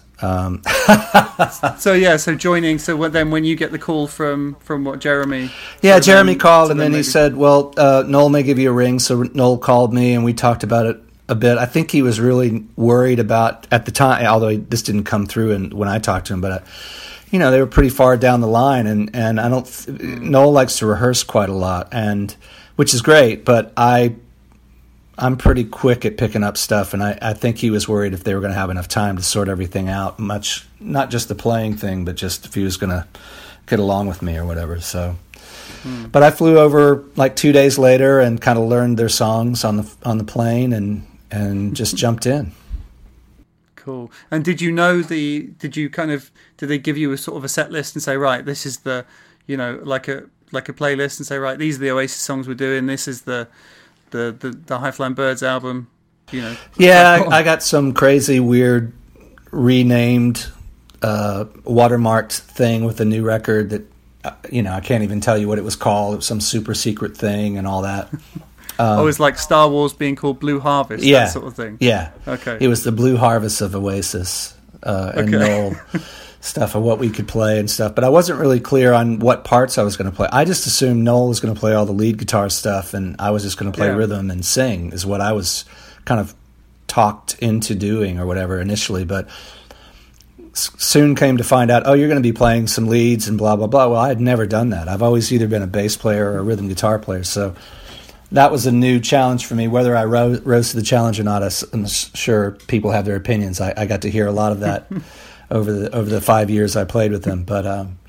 So joining. So then, when you get the call from what Jeremy? Yeah, so Jeremy then, called, so and then he maybe- said, "Well, Noel may give you a ring." So Noel called me, and we talked about it a bit. I think he was really worried about at the time, although this didn't come through and when I talked to him, but. They were pretty far down the line, and I don't. Noel likes to rehearse quite a lot, and which is great. But I'm pretty quick at picking up stuff, and I think he was worried if they were going to have enough time to sort everything out. Much, not just the playing thing, but just if he was going to get along with me or whatever. So, but I flew over like 2 days later and kind of learned their songs on the plane, and just jumped in. Cool. And did they give you a sort of a set list and say, right, this is the, like a playlist, and say, right, these are the Oasis songs we're doing, this is the High Flying Birds album, Yeah, I got some crazy, weird, renamed, watermarked thing with a new record that, I can't even tell you what it was called. It was some super secret thing and all that. It's like Star Wars being called Blue Harvest, that sort of thing. Yeah. Okay. It was the Blue Harvest of Oasis and Noel stuff of what we could play and stuff. But I wasn't really clear on what parts I was going to play. I just assumed Noel was going to play all the lead guitar stuff, and I was just going to play rhythm and sing is what I was kind of talked into doing or whatever initially. But soon came to find out, you're going to be playing some leads and blah, blah, blah. Well, I had never done that. I've always either been a bass player or a rhythm guitar player. So that was a new challenge for me. Whether I rose to the challenge or not, I'm sure people have their opinions. I got to hear a lot of that over the 5 years I played with them. But,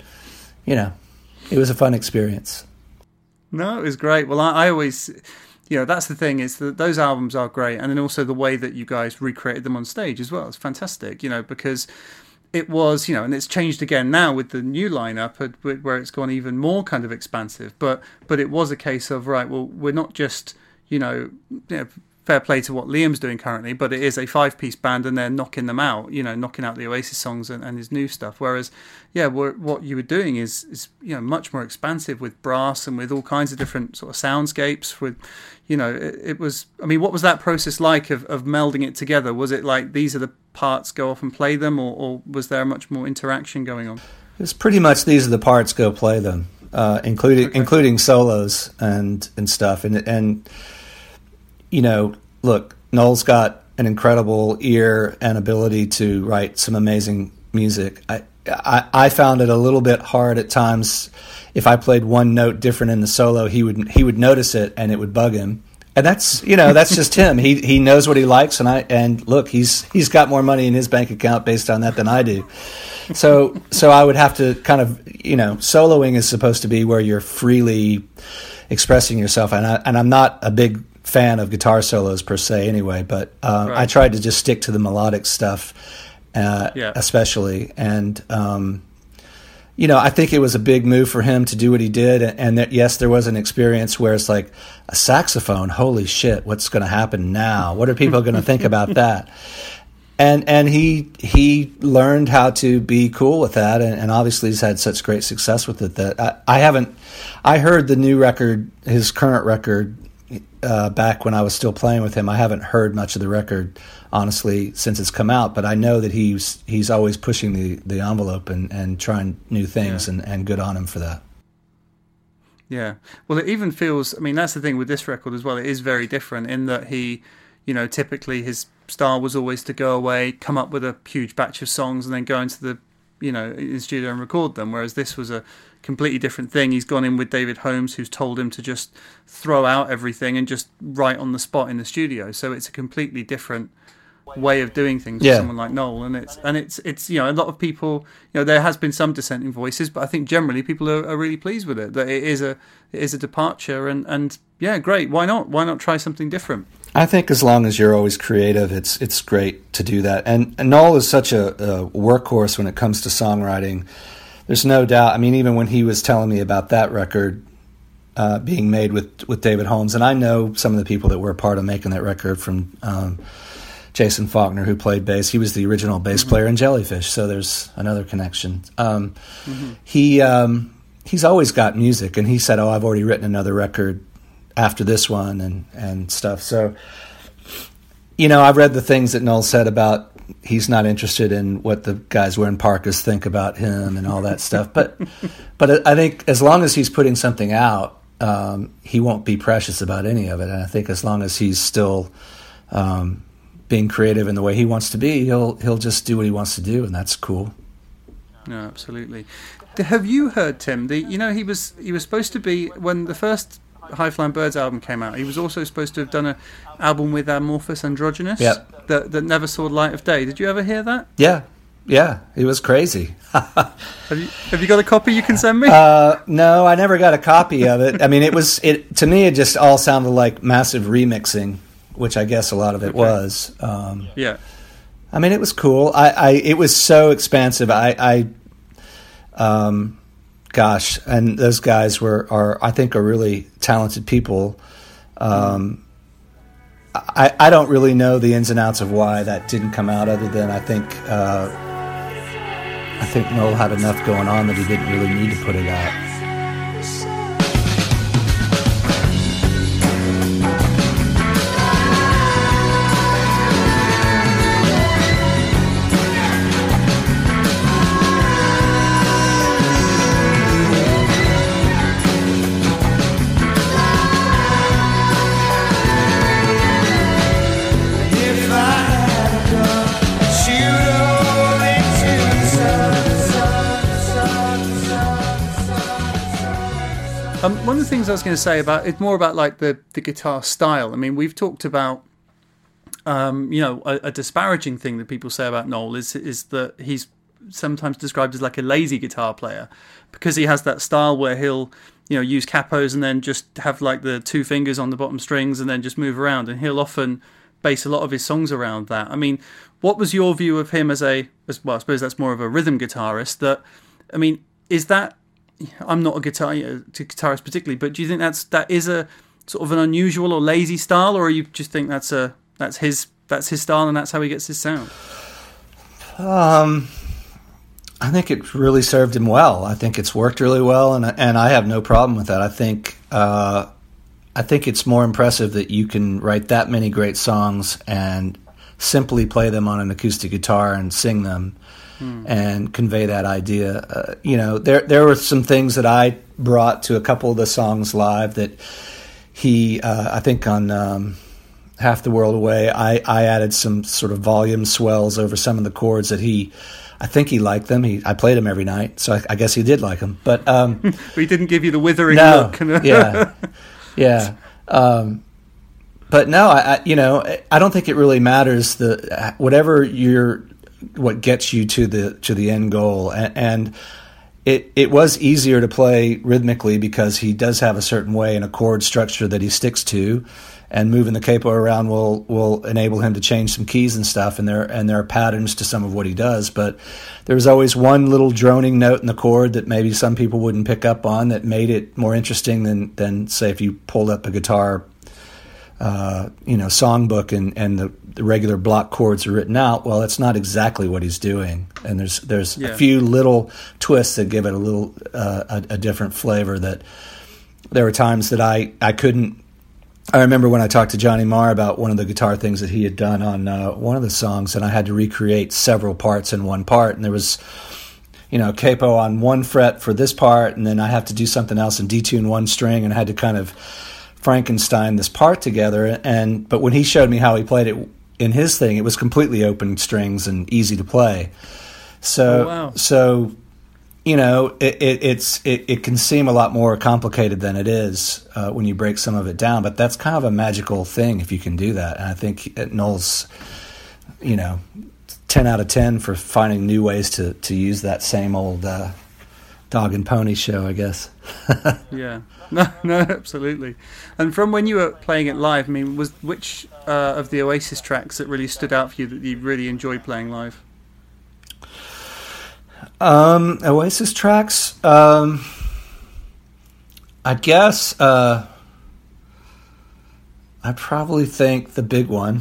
it was a fun experience. No, it was great. Well, I always, that's the thing, is that those albums are great. And then also the way that you guys recreated them on stage as well. It's fantastic, because it was, and it's changed again now with the new lineup where it's gone even more kind of expansive. But it was a case of, right, well, we're not just, fair play to what Liam's doing currently, but it is a 5-piece band and they're knocking them out, knocking out the Oasis songs and his new stuff. Whereas, what you were doing is much more expansive with brass and with all kinds of different sort of soundscapes. With, it was. I mean, what was that process like of melding it together? Was it like these are the parts, go off and play them, or was there much more interaction going on? It's pretty much these are the parts, go play them, including solos and stuff. And look, Noel's got an incredible ear and ability to write some amazing music. I found it a little bit hard at times. If I played one note different in the solo, he would notice it and it would bug him. And that's just him. He knows what he likes, and look, he's got more money in his bank account based on that than I do. So I would have to kind of, soloing is supposed to be where you're freely expressing yourself, and I'm not a big fan of guitar solos per se anyway, but right. I tried to just stick to the melodic stuff, especially, and I think it was a big move for him to do what he did, and that, yes, there was an experience where it's like a saxophone, holy shit, what's going to happen now? What are people going to think about that? And he learned how to be cool with that, and obviously he's had such great success with it that I heard the new record, his current record, back when I was still playing with him. I haven't heard much of the record, honestly, since it's come out, but I know that he's always pushing the envelope and trying new things, and good on him for that. Yeah. Well, it even feels, I mean, that's the thing with this record as well. It is very different in that he, typically his style was always to go away, come up with a huge batch of songs and then go into the, in the studio and record them. Whereas this was a completely different thing. He's gone in with David Holmes, who's told him to just throw out everything and just write on the spot in the studio. So it's a completely different way of doing things for someone like Noel, and it's a lot of people, there has been some dissenting voices, but I think generally people are really pleased with it, that it is a departure, and great, why not try something different? I think as long as you're always creative, it's great to do that, and Noel is such a workhorse when it comes to songwriting. There's no doubt. I mean, even when he was telling me about that record being made with David Holmes, and I know some of the people that were a part of making that record, from Jason Faulkner, who played bass. He was the original bass player in Jellyfish, so there's another connection. He's always got music, and he said, I've already written another record after this one and stuff. So I've read the things that Noel said about he's not interested in what the guys wearing parkas think about him and all that stuff. But I think as long as he's putting something out, he won't be precious about any of it. And I think as long as he's still being creative in the way he wants to be, he'll just do what he wants to do, and that's cool. No, absolutely. Have you heard, Tim? He was supposed to be, when the first High Flying Birds album came out, he was also supposed to have done an album with Amorphous Androgynous. Yep. That never saw the light of day. Did you ever hear that? Yeah, it was crazy. Have you got a copy you can send me? No, I never got a copy of it. I mean, to me, it just all sounded like massive remixing, which I guess a lot of it was. Yeah. I mean, it was cool. It was so expansive. Gosh, and those guys are I think are really talented people. I don't really know the ins and outs of why that didn't come out, other than I think Noel had enough going on that he didn't really need to put it out. One of the things I was going to say about it's more about like the guitar style. I mean, we've talked about a disparaging thing that people say about Noel is that he's sometimes described as like a lazy guitar player, because he has that style where he'll use capos and then just have like the two fingers on the bottom strings and then just move around, and he'll often base a lot of his songs around that. I mean, what was your view of him as well, I suppose that's more of a rhythm guitarist. Is that, I'm not a guitarist particularly, but do you think that is a sort of an unusual or lazy style, or you just think that's his style and that's how he gets his sound? I think it really served him well. I think it's worked really well, and I have no problem with that. I think it's more impressive that you can write that many great songs and simply play them on an acoustic guitar and sing them. And convey that idea. There were some things that I brought to a couple of the songs live that he, I think on Half the World Away, I added some sort of volume swells over some of the chords that I think he liked them. I played them every night, so I guess he did like them. But he didn't give you the withering look. Yeah. But no, I don't think it really matters. Whatever what gets you to the end goal, and it was easier to play rhythmically because he does have a certain way and a chord structure that he sticks to, and moving the capo around will enable him to change some keys and stuff, and there are patterns to some of what he does. But there's always one little droning note in the chord that maybe some people wouldn't pick up on that made it more interesting than say if you pulled up a guitar songbook and the regular block chords are written out. Well, it's not exactly what he's doing, and there's a few little twists that give it a little a different flavor. That there were times that I couldn't. I remember when I talked to Johnny Marr about one of the guitar things that he had done on one of the songs, and I had to recreate several parts in one part, and there was capo on one fret for this part, and then I have to do something else and detune one string, and I had to kind of Frankenstein this part together. But when he showed me how he played it in his thing, it was completely open strings and easy to play. So it can seem a lot more complicated than it is when you break some of it down. But that's kind of a magical thing if you can do that. And I think Noel's 10 out of 10 for finding new ways to use that same old dog and pony show, I guess. Yeah. No, absolutely. And from when you were playing it live, I mean, was which of the Oasis tracks that really stood out for you that you really enjoyed playing live? Oasis tracks, I guess I probably think the big one.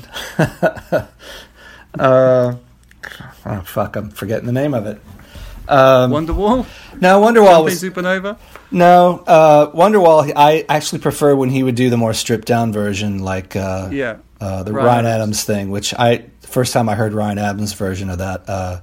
I'm forgetting the name of it. Wonderwall? No, Wonderwall was Supernova? No, Wonderwall I actually prefer when he would do the more stripped down version, like the Right. Ryan Adams thing, which the first time I heard Ryan Adams' version of that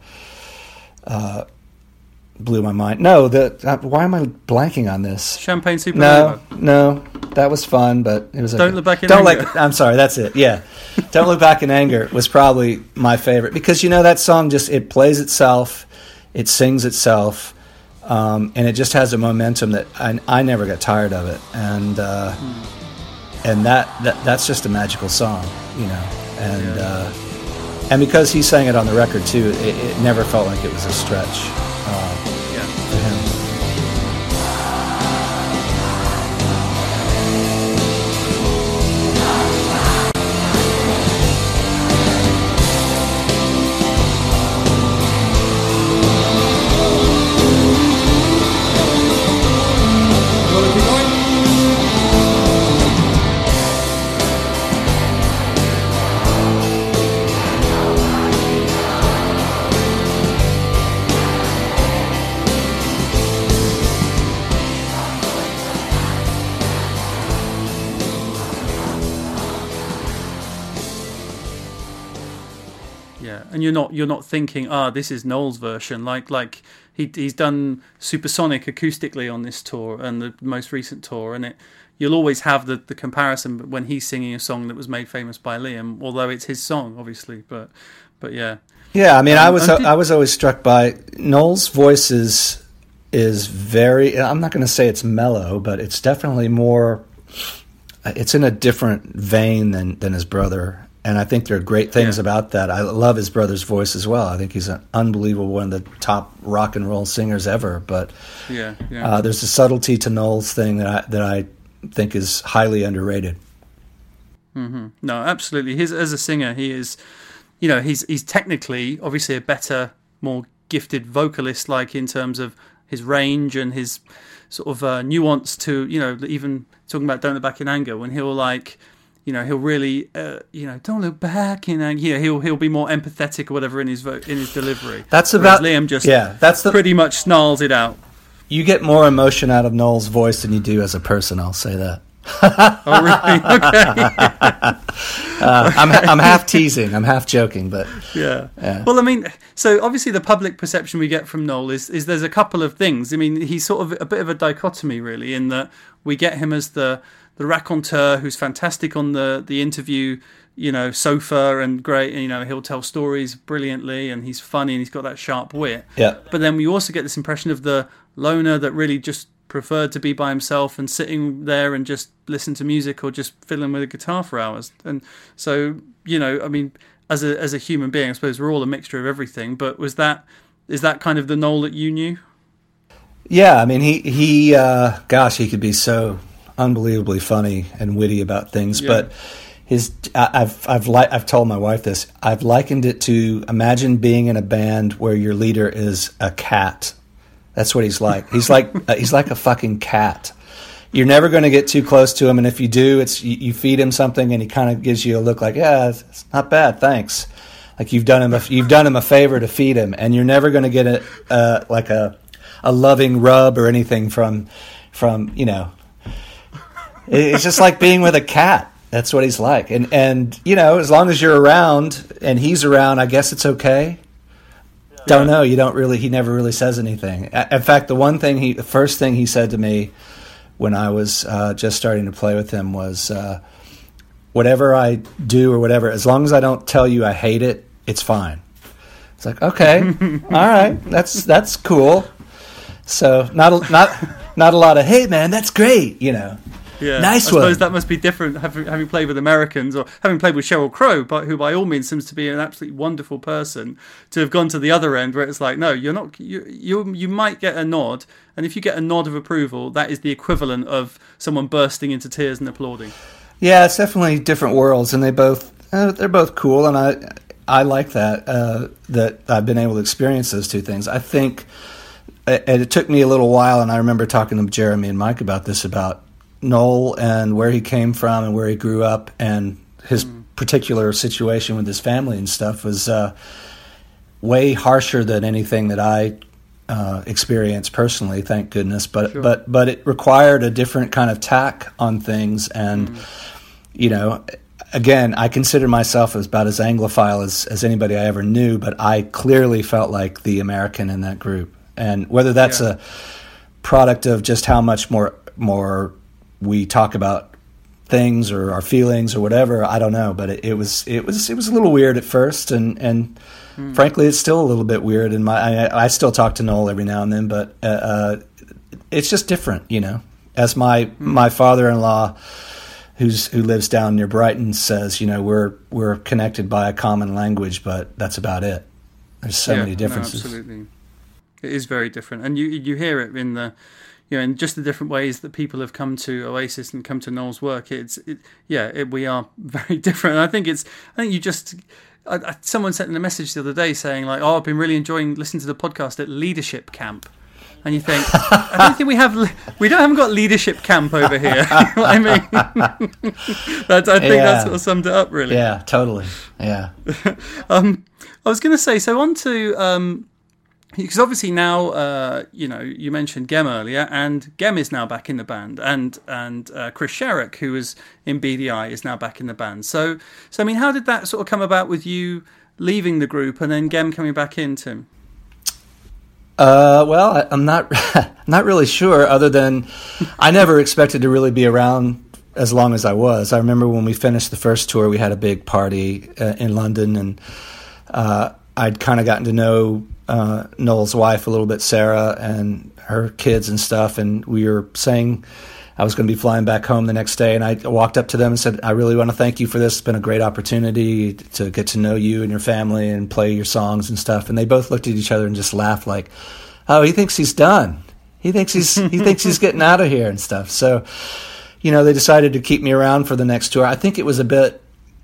blew my mind. No, why am I blanking on this? Champagne Supernova. No, that was fun, but it was Don't Look Back in Anger. I'm sorry, that's it. Yeah, Don't Look Back in Anger was probably my favorite because that song it plays itself, it sings itself, and it just has a momentum that I never got tired of it, and that's just a magical song, and because he sang it on the record too, it never felt like it was a stretch for him. And you're not thinking, this is Noel's version. Like he's done Supersonic acoustically on this tour and the most recent tour, and you'll always have the comparison when he's singing a song that was made famous by Liam, although it's his song, obviously. But yeah. Yeah, I mean, I was always struck by Noel's voice is very. I'm not going to say it's mellow, but it's definitely more. It's in a different vein than his brother. And I think there are great things about that. I love his brother's voice as well. I think he's an unbelievable, one of the top rock and roll singers ever. But there's a subtlety to Noel's thing that I think is highly underrated. Mm-hmm. No, absolutely. As a singer, he is, he's technically obviously a better, more gifted vocalist, like in terms of his range and his sort of nuance to, even talking about Don't Look Back in Anger, when he'll he'll really, don't look back in anger. He'll be more empathetic or whatever in his delivery. That's about Liam. Just that's pretty much snarls it out. You get more emotion out of Noel's voice than you do as a person. I'll say that. Oh, really? Okay. I'm half teasing. I'm half joking, but yeah. Well, I mean, so obviously the public perception we get from Noel is there's a couple of things. I mean, he's sort of a bit of a dichotomy, really, in that we get him as the raconteur who's fantastic on the interview, sofa and great, and he'll tell stories brilliantly and he's funny and he's got that sharp wit. Yeah. But then we also get this impression of the loner that really just preferred to be by himself and sitting there and just listen to music or just fiddling with a guitar for hours. And so, I mean, as a human being, I suppose we're all a mixture of everything. But is that kind of the Noel that you knew? Yeah, I mean, he he could be so unbelievably funny and witty about things, but I've told my wife this. I've likened it to imagine being in a band where your leader is a cat. That's what he's like. He's like a fucking cat. You're never going to get too close to him, and if you do, it's you feed him something, and he kind of gives you a look like, yeah, it's not bad, thanks. Like you've done him a favor to feed him, and you're never going to get a loving rub or anything from. It's just like being with a cat. That's what he's like. And as long as you're around and he's around, I guess it's okay. Yeah. Don't know. He never really says anything. In fact, the first thing he said to me when I was just starting to play with him was, whatever I do or whatever, as long as I don't tell you I hate it, it's fine. It's like, okay, all right, that's cool. So not a lot of, hey man, that's great, Yeah, nice I one. suppose that must be different having played with Americans or having played with Sheryl Crow, who by all means seems to be an absolutely wonderful person, to have gone to the other end where it's like, no, you're not. You might get a nod, and if you get a nod of approval, that is the equivalent of someone bursting into tears and applauding. Yeah, it's definitely different worlds, and they're both cool, and I like that that I've been able to experience those two things. I think, and it took me a little while, and I remember talking to Jeremy and Mike about this, about Noel and where he came from and where he grew up and his particular situation with his family and stuff was way harsher than anything that I experienced personally, thank goodness. But but it required a different kind of tack on things, and again, I consider myself as about as Anglophile as anybody I ever knew, but I clearly felt like the American in that group. And whether that's a product of just how much more we talk about things or our feelings or whatever, I don't know. But it was a little weird at first, and frankly, it's still a little bit weird. And I still talk to Noel every now and then, but it's just different, you know. As my father-in-law, who lives down near Brighton, says, you know, we're connected by a common language, but that's about it. There's so many differences. No, absolutely. It is very different, and you hear it in the, you know, in just the different ways that people have come to Oasis and come to Noel's work. We are very different. And I think you just. Someone sent in a message the other day saying like, "Oh, I've been really enjoying listening to the podcast at Leadership Camp," and you think, "I don't think haven't got Leadership Camp over here." You know what I mean? I think that sort of summed it up really. Yeah, totally. Yeah. I was going to say, so on to. Because obviously now, you know, you mentioned Gem earlier, and Gem is now back in the band, and Chris Sherrick, who was in BDI, is now back in the band. So I mean, how did that sort of come about with you leaving the group and then Gem coming back in, Tim? Well, I'm not really sure. Other than I never expected to really be around as long as I was. I remember when we finished the first tour, we had a big party in London, and I'd kind of gotten to know Noel's wife a little bit, Sarah, and her kids and stuff, and we were saying I was going to be flying back home the next day, and I walked up to them and said, I really want to thank you for this. It's been a great opportunity to get to know you and your family and play your songs and stuff. And they both looked at each other and just laughed like, oh, he thinks he's done. He thinks he's getting out of here and stuff. So, you know, they decided to keep me around for the next tour. I think it was a bit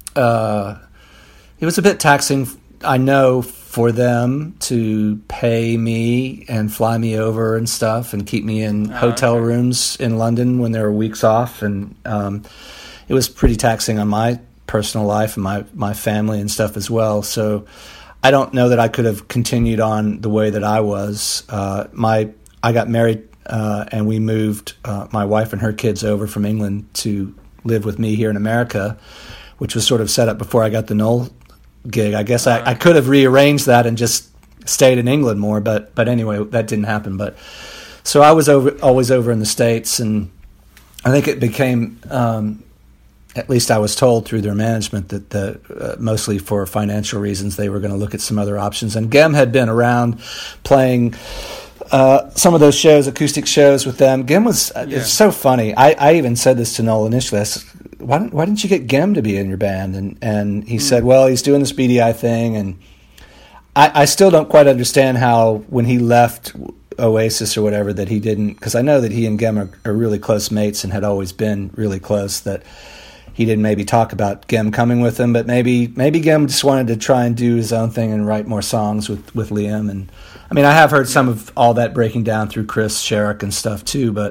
taxing, I know, for them to pay me and fly me over and stuff and keep me in hotel rooms in London when there were weeks off. And it was pretty taxing on my personal life and my family and stuff as well. So I don't know that I could have continued on the way that I was. I got married and we moved my wife and her kids over from England to live with me here in America, which was sort of set up before I got the Noel gig. I guess I could have rearranged that and just stayed in England more, but anyway, that didn't happen. But so I was always over in the States, and I think it became, at least I was told through their management, that mostly for financial reasons they were going to look at some other options. And Gem had been around playing some of those shows, acoustic shows with them. Gem was it's so funny. I even said this to Noel initially. I said, why didn't you get Gem to be in your band? And he said, well, he's doing this BDI thing, and I still don't quite understand how when he left Oasis or whatever that he didn't, because I know that he and Gem are really close mates and had always been really close, that he didn't maybe talk about Gem coming with him, but maybe Gem just wanted to try and do his own thing and write more songs with Liam. And I mean, I have heard some of all that breaking down through Chris Sherrick and stuff too, but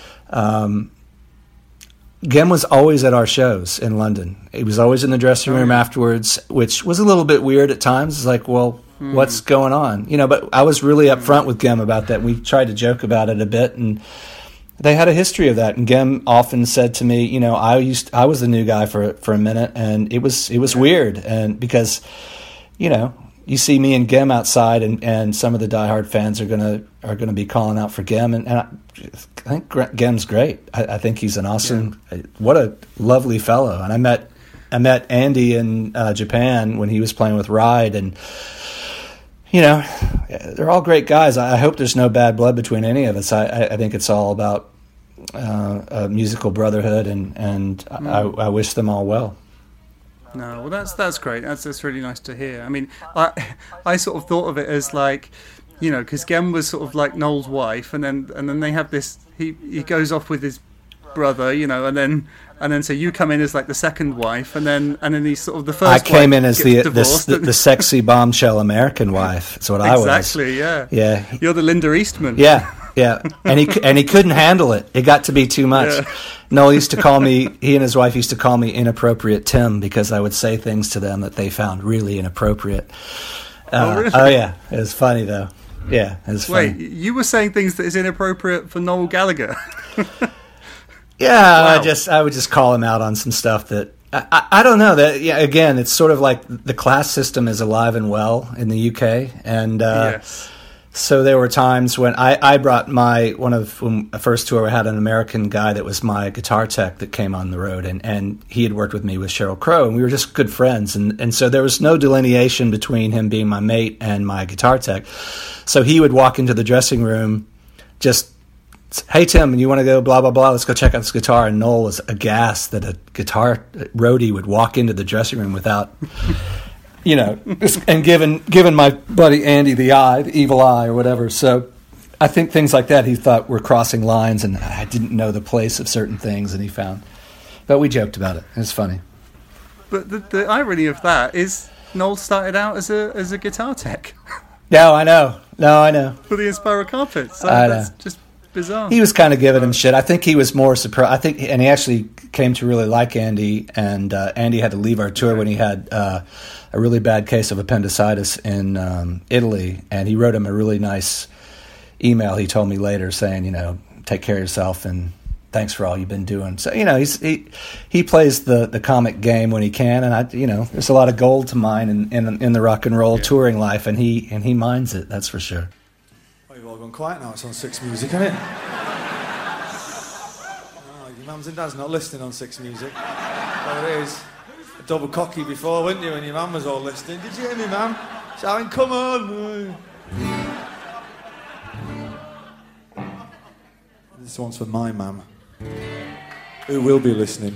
Gem was always at our shows in London. He was always in the dressing room afterwards, which was a little bit weird at times. It's like, well, what's going on? You know, but I was really upfront with Gem about that. We tried to joke about it a bit, and they had a history of that. And Gem often said to me, you know, I was the new guy for a minute, and it was weird. And because, you know, you see me and Gem outside, and some of the diehard fans are gonna be calling out for Gem, and I think Gem's great. I think he's an awesome, what a lovely fellow. And I met Andy in Japan when he was playing with Ride, and you know, they're all great guys. I hope there's no bad blood between any of us. I think it's all about a musical brotherhood, and I wish them all well. No, well, that's great. That's really nice to hear. I mean, I sort of thought of it as like, you know, because Gem was sort of like Noel's wife, and then they have this. He goes off with his brother, you know, and then so you come in as like the second wife, and then he's sort of the first. I came in as the sexy bombshell American wife. That's what I was. Exactly. Yeah. Yeah. You're the Linda Eastman. Yeah. Yeah, and he couldn't handle it. It got to be too much. Yeah. Noel used to call me. He and his wife used to call me Inappropriate Tim, because I would say things to them that they found really inappropriate. Really? Oh yeah, it was funny though. Yeah, it was funny. Wait, you were saying things that is inappropriate for Noel Gallagher? Yeah, wow. I would just call him out on some stuff that I don't know that. Yeah, again, it's sort of like the class system is alive and well in the UK, and Yes. so there were times when I brought when the first tour I had an American guy that was my guitar tech that came on the road, and he had worked with me with Sheryl Crow, and we were just good friends, and so there was no delineation between him being my mate and my guitar tech. So he would walk into the dressing room, just, hey Tim, you want to go blah blah blah, let's go check out this guitar. And Noel was aghast that a guitar roadie would walk into the dressing room without and given my buddy Andy the evil eye or whatever. So I think things like that he thought were crossing lines, and I didn't know the place of certain things, and he found, but we joked about it. It's funny. But the irony of that is Noel started out as a guitar tech No, I know for the Inspira Carpets. So I that's know. just bizarre. He was kind of giving him shit. I think he was more surprised. And he actually came to really like Andy. And Andy had to leave our tour when he had a really bad case of appendicitis in Italy. And he wrote him a really nice email. He told me later saying, take care of yourself and thanks for all you've been doing. So he plays the comic game when he can. And there's a lot of gold to mine in the rock and roll touring life. And he minds it. That's for sure. You've all gone quiet now, it's on Six Music, isn't it? Your mums and dad's not listening on Six Music. There it is. A double cocky before, weren't you, when your mum was all listening? Did you hear me, mum? Shouting, come on! This one's for my mum, who will be listening.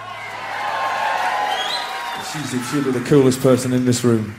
She'll be the coolest person in this room.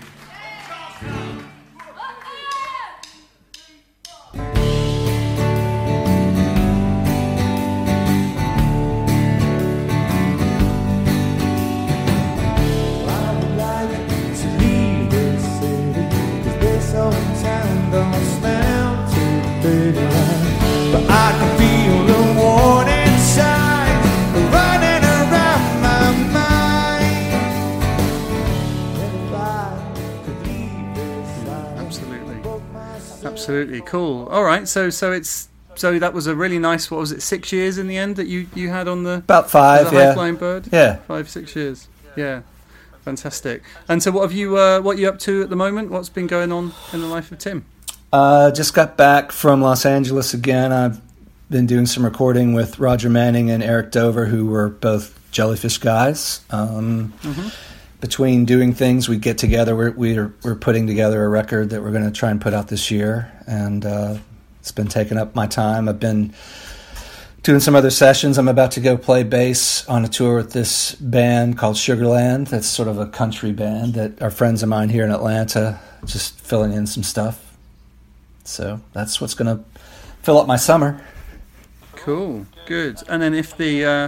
Absolutely cool. All right, so that was a really nice. What was it? 6 years in the end that you had on the about 5, as a high flying bird. Yeah, 5-6 years. Yeah, fantastic. And so, what are you up to at the moment? What's been going on in the life of Tim? Just got back from Los Angeles again. I've been doing some recording with Roger Manning and Eric Dover, who were both Jellyfish guys. Between doing things, we get together. We're putting together a record that we're going to try and put out this year, and it's been taking up my time. I've been doing some other sessions. I'm about to go play bass on a tour with this band called Sugarland. That's sort of a country band that are friends of mine here in Atlanta, just filling in some stuff. So that's what's going to fill up my summer. Cool, good. And then if the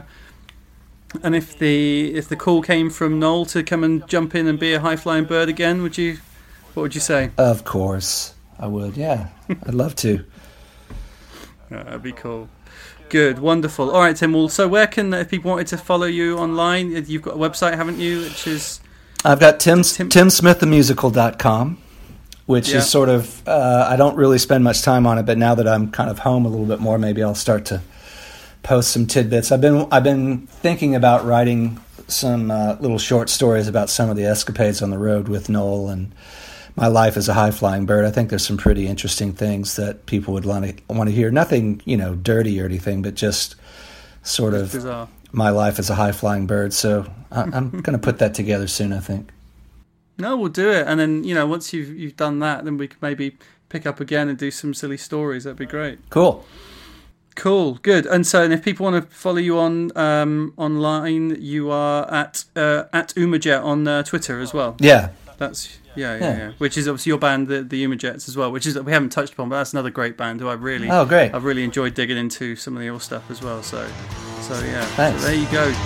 call came from Noel to come and jump in and be a high flying bird again, what would you say? Of course, I would. Yeah, I'd love to. That'd be cool. Good, wonderful. All right, Tim. Well, so where can, if people wanted to follow you online, you've got a website, haven't you? Which is I've got timsmiththemusical.com, which is sort of I don't really spend much time on it, but now that I'm kind of home a little bit more, maybe I'll start to post some tidbits. I've been thinking about writing some little short stories about some of the escapades on the road with Noel and my life as a high flying bird. I think there's some pretty interesting things that people would want to hear. Nothing, dirty or anything, but just sort of bizarre. My life as a high flying bird. So I'm going to put that together soon, I think. No, we'll do it, and then once you've done that, then we can maybe pick up again and do some silly stories. That'd be great. Cool, good. And so, if people want to follow you on online, you are at Umajet on Twitter as well. Yeah, that's yeah. Which is obviously your band, the Umajets as well. Which is we haven't touched upon, but that's another great band who I've really enjoyed digging into some of the old stuff as well. So yeah. Thanks. So there you go.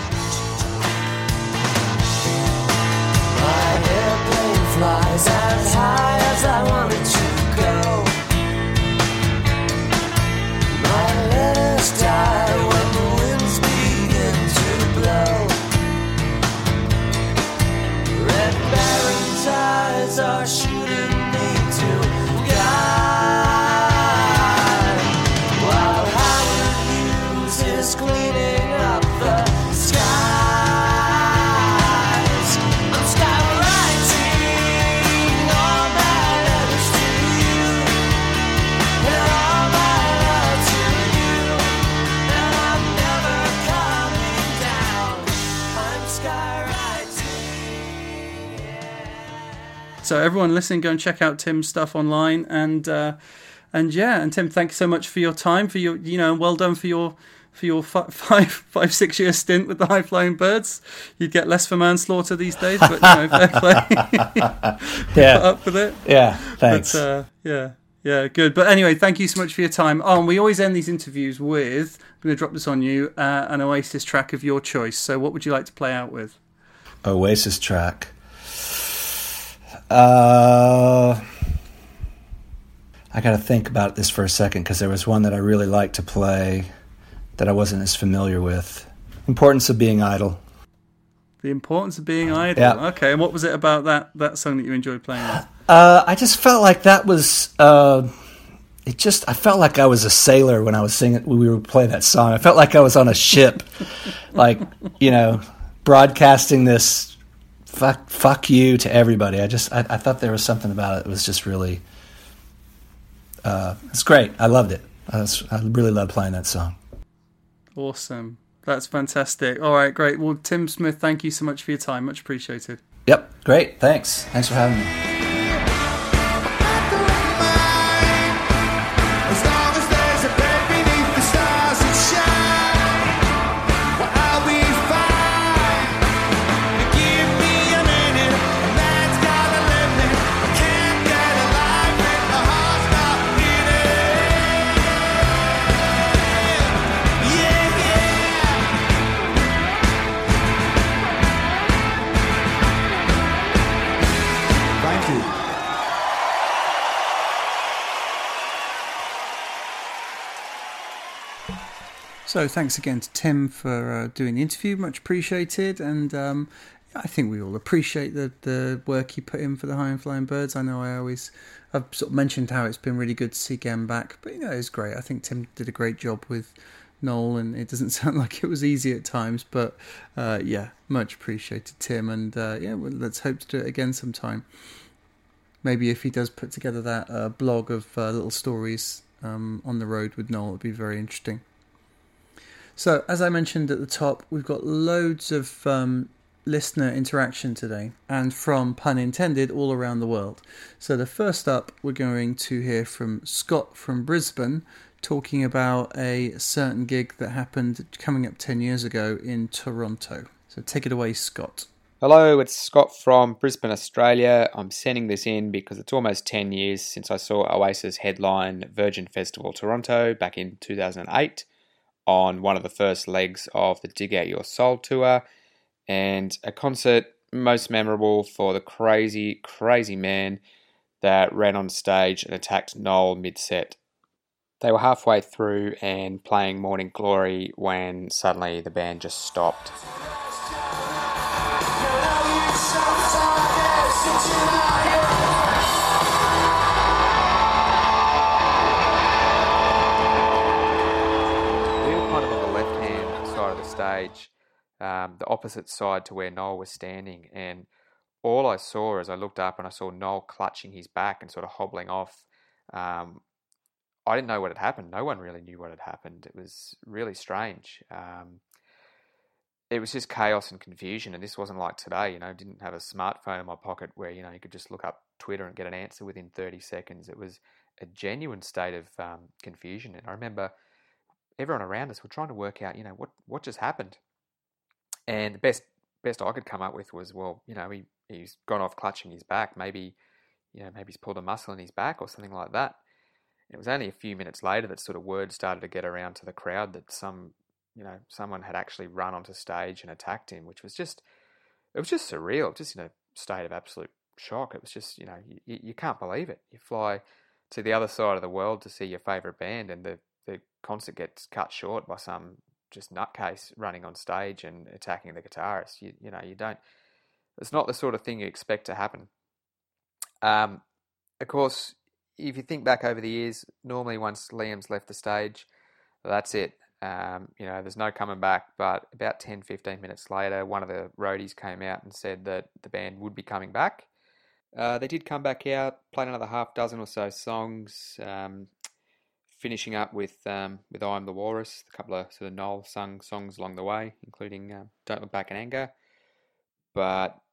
My airplane flies as high as I want it to go. My letters die when the winds begin to blow. Red Baron's eyes are shooting me to God, while Howard Hughes is cleaning up the sky. So everyone listening, go and check out Tim's stuff online, and Tim, thank you so much for your time, for your, well done for your 5-6 year stint with the High Flying Birds. You'd get less for manslaughter these days, but fair play. Yeah, put up with it. Yeah, thanks. But, yeah, good. But anyway, thank you so much for your time. Oh, and we always end these interviews with, I'm going to drop this on you, an Oasis track of your choice. So what would you like to play out with? Oasis track. I got to think about this for a second, because there was one that I really liked to play that I wasn't as familiar with. Importance of Being Idle. The Importance of Being Idle. Yeah. Okay, and what was it about that song that you enjoyed playing with? I just felt like that was... I felt like I was a sailor when I was singing, when we would play that song. I felt like I was on a ship, like, broadcasting this fuck you to everybody. I thought there was something about it. It was just really... it's great. I loved it. I really loved playing that song. Awesome. That's fantastic. All right, great. Well, Tim Smith, thank you so much for your time. Much appreciated. Yep, great. Thanks for having me. As long as there's a bed beneath the stars that shine, well, I'll be fine. Give me a minute, and that's gotta let me. I can't get alive with my heart not beating. Yeah, Thank you. So thanks again to Tim for doing the interview. Much appreciated. And I think we all appreciate the work he put in for the High and Flying Birds. I know I've sort of mentioned how it's been really good to see Gem back, but it's great. I think Tim did a great job with Noel, and it doesn't sound like it was easy at times, but much appreciated, Tim. And well, let's hope to do it again sometime. Maybe if he does put together that blog of little stories on the road with Noel, it'd be very interesting. So, as I mentioned at the top, we've got loads of listener interaction today, and from, pun intended, all around the world. So the first up, we're going to hear from Scott from Brisbane, talking about a certain gig that happened coming up 10 years ago in Toronto. So take it away, Scott. Hello, it's Scott from Brisbane, Australia. I'm sending this in because it's almost 10 years since I saw Oasis headline Virgin Festival Toronto back in 2008 on one of the first legs of the Dig Out Your Soul tour, and a concert most memorable for the crazy, crazy man that ran on stage and attacked Noel mid-set. They were halfway through and playing Morning Glory when suddenly the band just stopped. We were kind of on the left-hand side of the stage, the opposite side to where Noel was standing, and all I saw as I looked up and I saw Noel clutching his back and sort of hobbling off. I didn't know what had happened. No one really knew what had happened. It was really strange. It was just chaos and confusion, and this wasn't like today. Didn't have a smartphone in my pocket where you could just look up Twitter and get an answer within 30 seconds. It was a genuine state of confusion, and I remember everyone around us were trying to work out, what just happened. And the best I could come up with was, well, he's gone off clutching his back. Maybe he's pulled a muscle in his back or something like that. It was only a few minutes later that sort of word started to get around to the crowd that someone had actually run onto stage and attacked him, which was just surreal, just in a state of absolute shock. It was just, you can't believe it. You fly to the other side of the world to see your favourite band, and the concert gets cut short by some just nutcase running on stage and attacking the guitarist. You don't, it's not the sort of thing you expect to happen. Of course, if you think back over the years, normally once Liam's left the stage, that's it. There's no coming back, but about 10, 15 minutes later, one of the roadies came out and said that the band would be coming back. They did come back out, played another half dozen or so songs, finishing up with I Am the Walrus, a couple of sort of Noel sung songs along the way, including Don't Look Back in Anger. But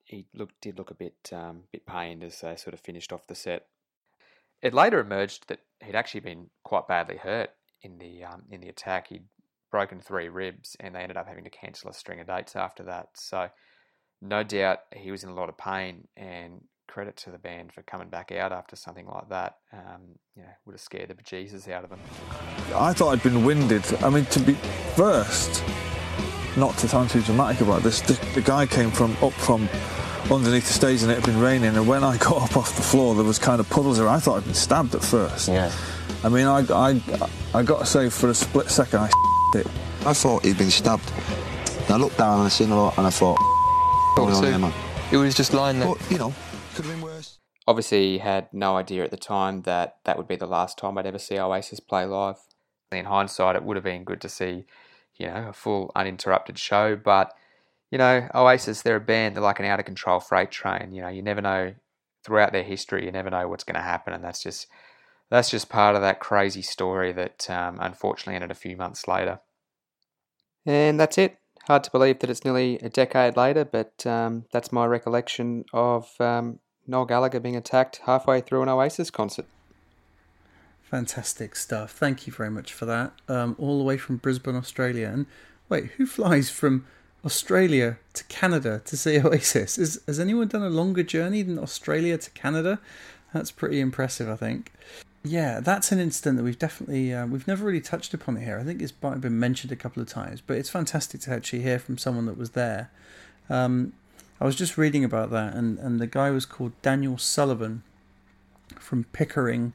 he did look a bit pained as they sort of finished off the set. It later emerged that he'd actually been quite badly hurt in the attack. He'd broken 3 ribs, and they ended up having to cancel a string of dates after that. So no doubt he was in a lot of pain, and credit to the band for coming back out after something like that. Would have scared the bejesus out of them. I thought I'd been winded. I mean, to be first, not to sound too dramatic about this, the guy came up from underneath the stage and it had been raining, and when I got up off the floor there was kind of puddles there. I thought I'd been stabbed at first. Yeah. I mean, I got to say, for a split second I thought he'd been stabbed. And I looked down and I seen a lot and I thought, it was just lying there. But, could have been worse. Obviously, he had no idea at the time that would be the last time I'd ever see Oasis play live. In hindsight, it would have been good to see, a full uninterrupted show. But, Oasis, they're a band, they're like an out-of-control freight train. You never know, throughout their history, you never know what's going to happen. And that's just part of that crazy story that unfortunately ended a few months later. And that's it. Hard to believe that it's nearly a decade later, but that's my recollection of Noel Gallagher being attacked halfway through an Oasis concert. Fantastic stuff. Thank you very much for that. All the way from Brisbane, Australia. And wait, who flies from Australia to Canada to see Oasis? Has anyone done a longer journey than Australia to Canada? That's pretty impressive, I think. Yeah, that's an incident that we've definitely, we've never really touched upon it here. I think it's been mentioned a couple of times, but it's fantastic to actually hear from someone that was there. I was just reading about that, and the guy was called Daniel Sullivan from Pickering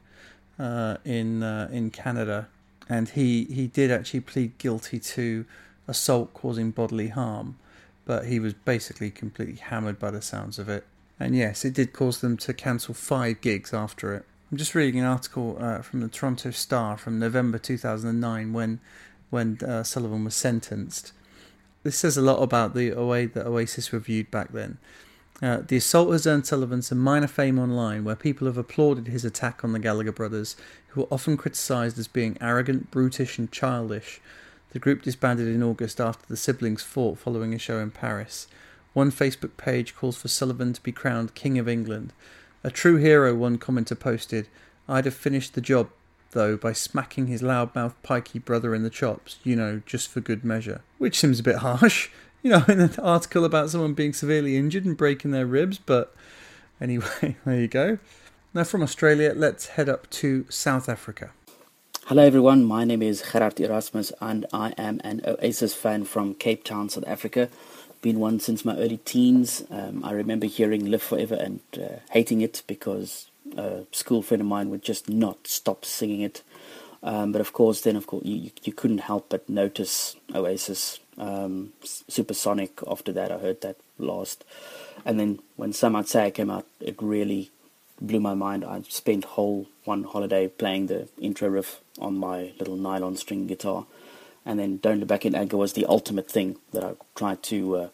in Canada, and he did actually plead guilty to assault causing bodily harm, but he was basically completely hammered by the sounds of it. And yes, it did cause them to cancel 5 gigs after it. I'm just reading an article from the Toronto Star from November 2009 when Sullivan was sentenced. This says a lot about the way that Oasis were viewed back then. The assault has earned Sullivan some minor fame online, where people have applauded his attack on the Gallagher brothers, who were often criticised as being arrogant, brutish and childish. The group disbanded in August after the siblings fought following a show in Paris. One Facebook page calls for Sullivan to be crowned King of England. A true hero, one commenter posted. I'd have finished the job, though, by smacking his loudmouth pikey brother in the chops, just for good measure. Which seems a bit harsh, in an article about someone being severely injured and breaking their ribs, but anyway, there you go. Now from Australia, let's head up to South Africa. Hello everyone, my name is Gerard Erasmus and I am an Oasis fan from Cape Town, South Africa. Been one since my early teens. I remember hearing Live Forever and hating it because a school friend of mine would just not stop singing it. But of course, you couldn't help but notice Oasis, Supersonic. After that, I heard that last. And then when Some Might Say came out, it really blew my mind. I spent one holiday playing the intro riff on my little nylon string guitar. And then Don't Look Back in Anger was the ultimate thing that I tried to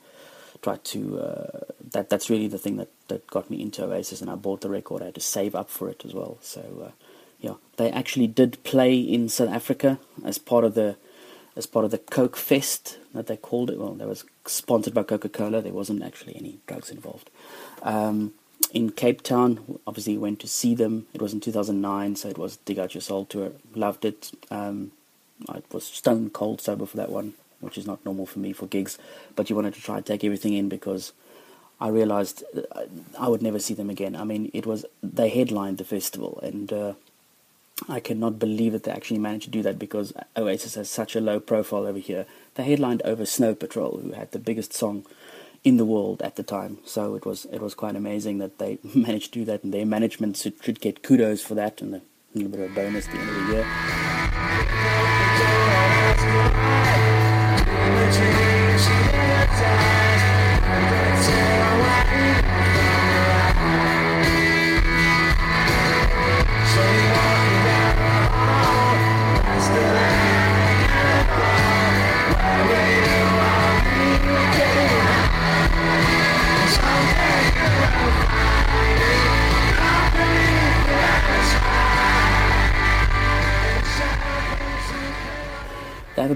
that's really the thing that got me into Oasis, and I bought the record. I had to save up for it as well. So they actually did play in South Africa as part of the Coke Fest that they called it. Well, that was sponsored by Coca-Cola. There wasn't actually any drugs involved. In Cape Town, obviously went to see them. It was in 2009, so it was Dig Out Your Soul tour. Loved it. I was stone cold sober for that one, which is not normal for me for gigs, but you wanted to try and take everything in because I realized I would never see them again. I mean, they headlined the festival, and I cannot believe that they actually managed to do that because Oasis has such a low profile over here. They headlined over Snow Patrol, who had the biggest song in the world at the time. So it was quite amazing that they managed to do that, and their management should get kudos for that and a little bit of a bonus at the end of the year.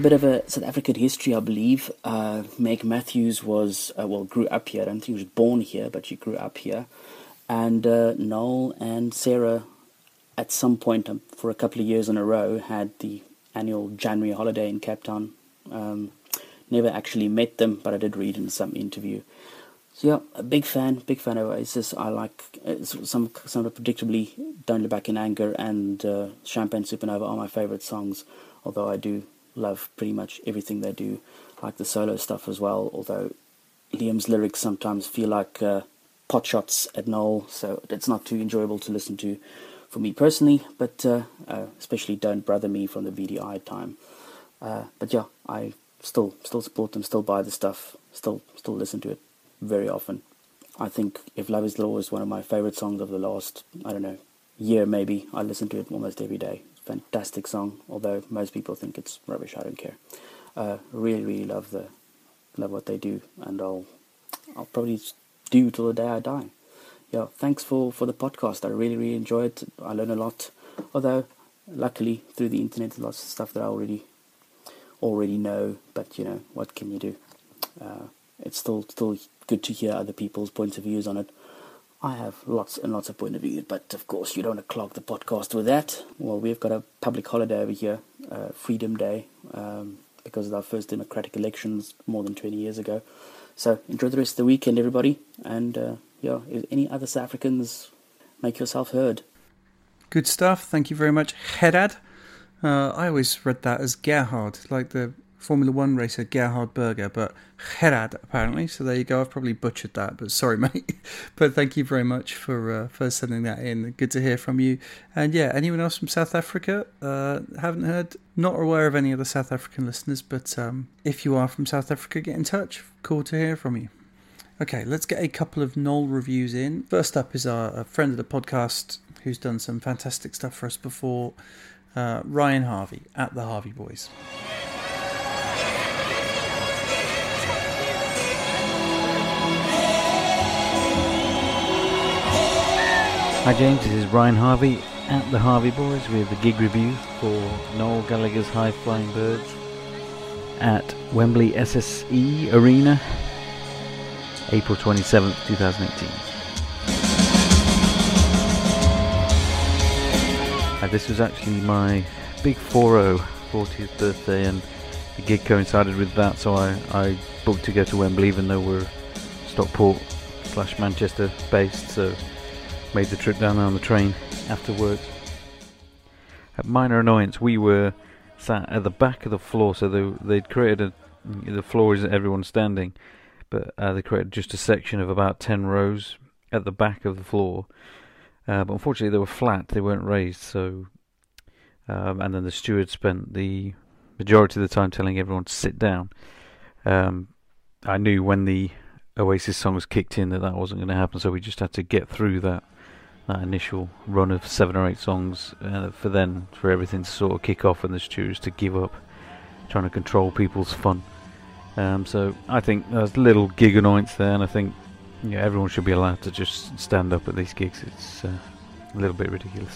bit of a South African history, I believe. Meg Matthews grew up here. I don't think she was born here, but she grew up here. And Noel and Sarah, at some point for a couple of years in a row, had the annual January holiday in Cape Town. Never actually met them, but I did read in some interview. So yeah, a big fan of Oasis. I like some of predictably Don't Look Back in Anger and Champagne Supernova are my favourite songs, although I do love pretty much everything they do. I like the solo stuff as well, although Liam's lyrics sometimes feel like pot shots at Noel, so it's not too enjoyable to listen to for me personally, but especially Don't Brother Me from the VDI time. But yeah, I still support them, still buy the stuff, still listen to it very often. I think If Love Is Law is one of my favourite songs of the last, year maybe. I listen to it almost every day. Fantastic song, although most people think it's rubbish. I don't care. Really love what they do, and I'll probably do till the day I die. Yeah, thanks for the podcast. I really enjoy it. I learn a lot, although luckily through the internet there's lots of stuff that I already know, but what can you do? It's still good to hear other people's points of views on it. I have lots and lots of point of view, but of course you don't want to clog the podcast with that. Well, we've got a public holiday over here, Freedom Day, because of our first democratic elections more than 20 years ago. So enjoy the rest of the weekend, everybody. And if any other South Africans, make yourself heard. Good stuff. Thank you very much, Gerard. I always read that as Gerhard, like the Formula 1 racer Gerhard Berger, but Gerard apparently. So there you go. I've probably butchered that, but sorry, mate. But thank you very much for sending that in. Good to hear from you. And yeah, anyone else from South Africa? Haven't heard. Not aware of any other South African listeners, but if you are from South Africa, get in touch. Cool to hear from you. Okay, let's get a couple of Noel reviews in. First up is a friend of the podcast who's done some fantastic stuff for us before, Ryan Harvey at the Harvey Boys. Hi James, this is Ryan Harvey at the Harvey Boys with the gig review for Noel Gallagher's High Flying Birds at Wembley SSE Arena, April 27th, 2018. This was actually my big 40th birthday, and the gig coincided with that, so I booked to go to Wembley even though we're Stockport/Manchester based, so made the trip down there on the train afterwards. A minor annoyance, we were sat at the back of the floor, so they'd created the floor is everyone standing, but they created just a section of about 10 rows at the back of the floor, but unfortunately they were flat, they weren't raised, so and then the steward spent the majority of the time telling everyone to sit down. I knew when the Oasis songs kicked in that wasn't going to happen, so we just had to get through that initial run of 7 or 8 songs for everything to sort of kick off and the stewards to give up trying to control people's fun. So I think there's little gig annoyance there, and I think everyone should be allowed to just stand up at these gigs. It's a little bit ridiculous.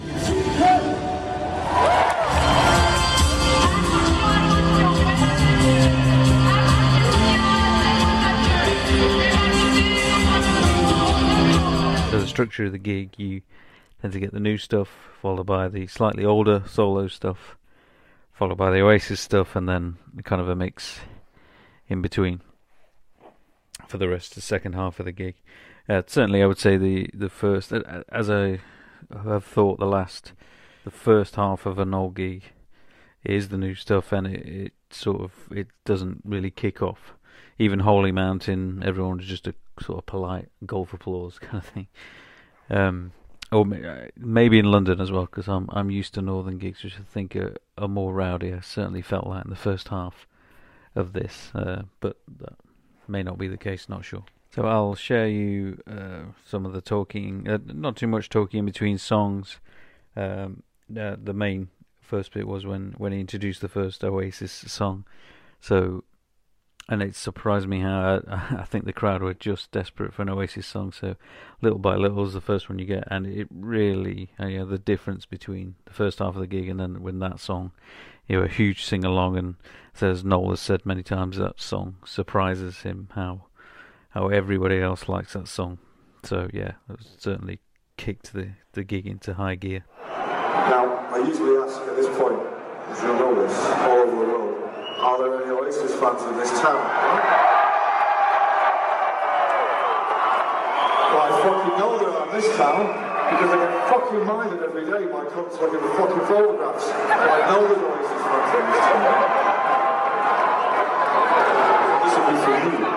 So the structure of the gig, you tend to get the new stuff, followed by the slightly older solo stuff, followed by the Oasis stuff, and then kind of a mix in between for the rest of the second half of the gig. Certainly I would say the first, as I have thought the first half of a Noel gig is the new stuff, and it doesn't really kick off. Even Holy Mountain, everyone's just a sort of polite golf applause kind of thing. Or maybe in London as well, because I'm used to northern gigs, which I think are more rowdy. I certainly felt that in the first half of this, but that may not be the case, not sure. So I'll share you some of the talking, not too much talking in between songs. The main first bit was when he introduced the first Oasis song. So, and it surprised me how I think the crowd were just desperate for an Oasis song. So Little by Little is the first one you get, and it really, the difference between the first half of the gig and then when that song a huge sing along, and so as Noel has said many times, that song surprises him how everybody else likes that song. So yeah, it certainly kicked the gig into high gear. Now, I usually ask at this point, if you'll know this, all over the world, are there any Oasis fans in this town? Well, I fucking know there are in this town, because I get fucking reminded every day by cunts looking at the fucking photographs. I know there's Oasis fans in this town. This will be for you.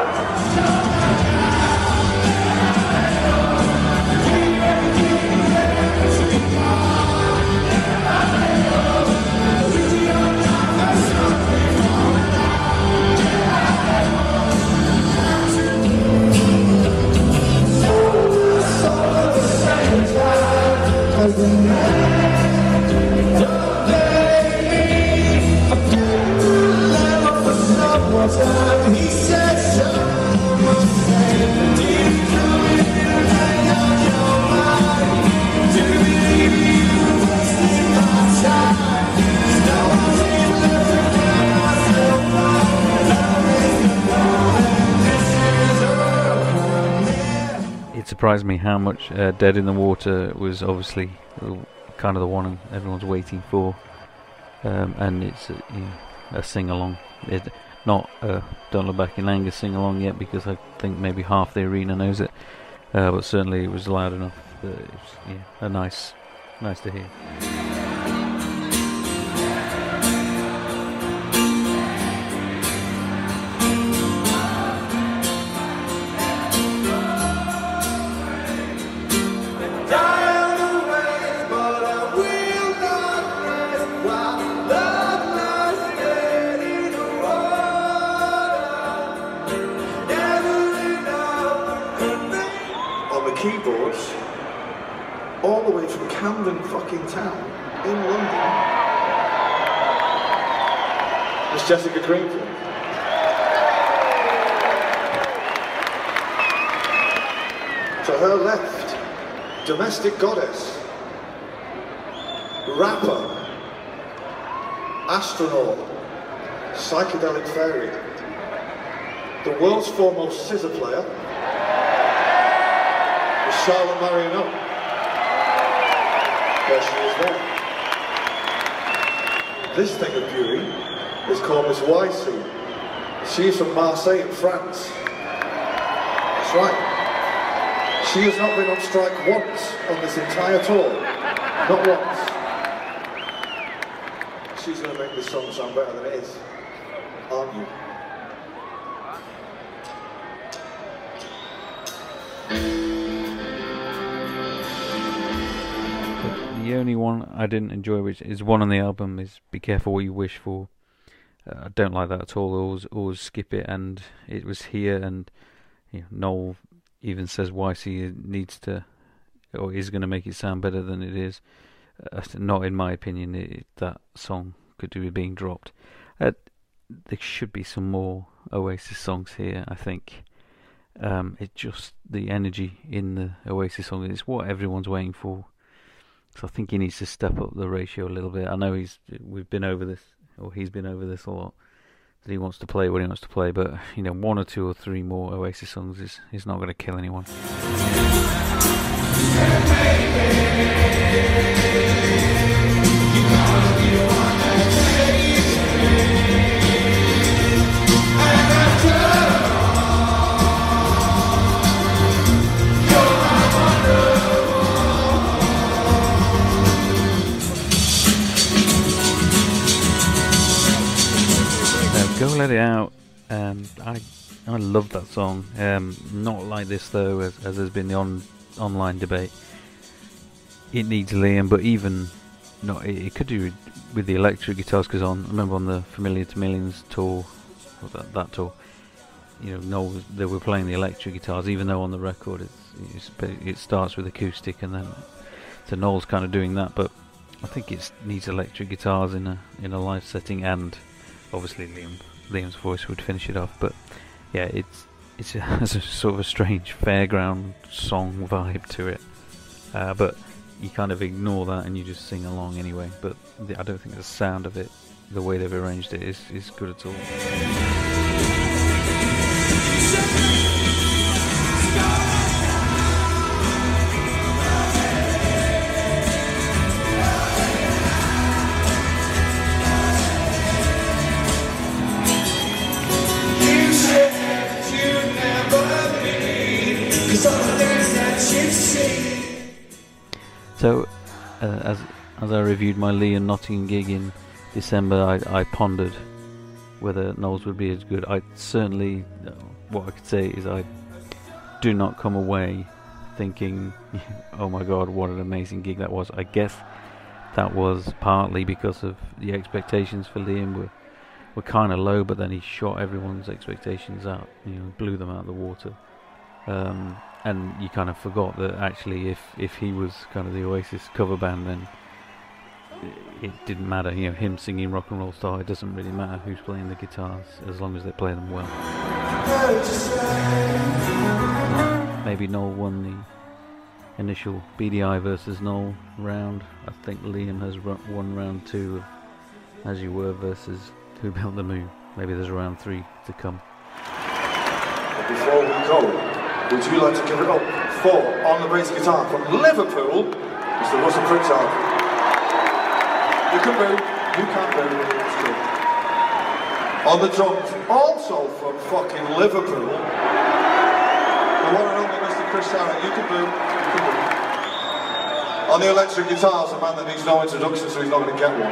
It surprised me how much Dead in the Water was obviously kind of the one everyone's waiting for, and it's a sing-along. It's not Don't Look Back in Anger sing-along yet, because I think maybe half the arena knows it, but certainly it was loud enough that it was nice to hear. Keyboards all the way from Camden fucking town in London. Miss Jessica Greenfield. To her left, domestic goddess, rapper, astronaut, psychedelic fairy, the world's foremost scissor player, Charlotte Mariano. There she is there. This thing of beauty is called Miss YC. She is from Marseille in France. That's right. She has not been on strike once on this entire tour. Not once. She's going to make this song sound better than it is. Aren't you? The only one I didn't enjoy, which is one on the album, is Be Careful What You Wish For. I don't like that at all. Always skip it, and it was here, and Noel even says YC needs to, or is going to make it sound better than it is. Not in my opinion. That song could do with being dropped. There should be some more Oasis songs here, I think. It just, the energy in the Oasis song is what everyone's waiting for. So I think he needs to step up the ratio a little bit. I know we've been over this, or he's been over this a lot, that he wants to play what he wants to play, but one or two or three more Oasis songs is not going to kill anyone. Go Let It Out. I love that song. Not like this though, as has been the online debate. It needs Liam, but even not. It could do with the electric guitars, because I remember on the Familiar to Millions tour, or that tour, Noel, they were playing the electric guitars, even though on the record it starts with acoustic, and then so Noel's kind of doing that. But I think it needs electric guitars in a live setting, and obviously Liam's voice would finish it off. But yeah, it has a sort of a strange fairground song vibe to it, but you kind of ignore that and you just sing along anyway. But I don't think the sound of it, the way they've arranged it, is good at all. So, as I reviewed my Lee and Nottingham gig in December, I pondered whether Knowles would be as good. I certainly, what I could say is I do not come away thinking, oh my god, what an amazing gig that was. I guess that was partly because of the expectations for Liam were kind of low, but then he shot everyone's expectations out, blew them out of the water. And you kind of forgot that actually if he was kind of the Oasis cover band, then it didn't matter, him singing Rock and Roll Star, it doesn't really matter who's playing the guitars as long as they play them well. Maybe Noel won the initial BDI versus Noel round. I think Liam has won round 2 of As You Were versus Who Built the Moon. Maybe there's round 3 to come. Before we go, would you like to give it up for, on the bass guitar from Liverpool, Mr. Russell Pritchard? You can boo, you can't boo, it's good. On the drums, also from fucking Liverpool, the one and only Mr. Chris Sarrett. You can boo, you can boo. On the electric guitars, a man that needs no introduction, so he's not going to get one.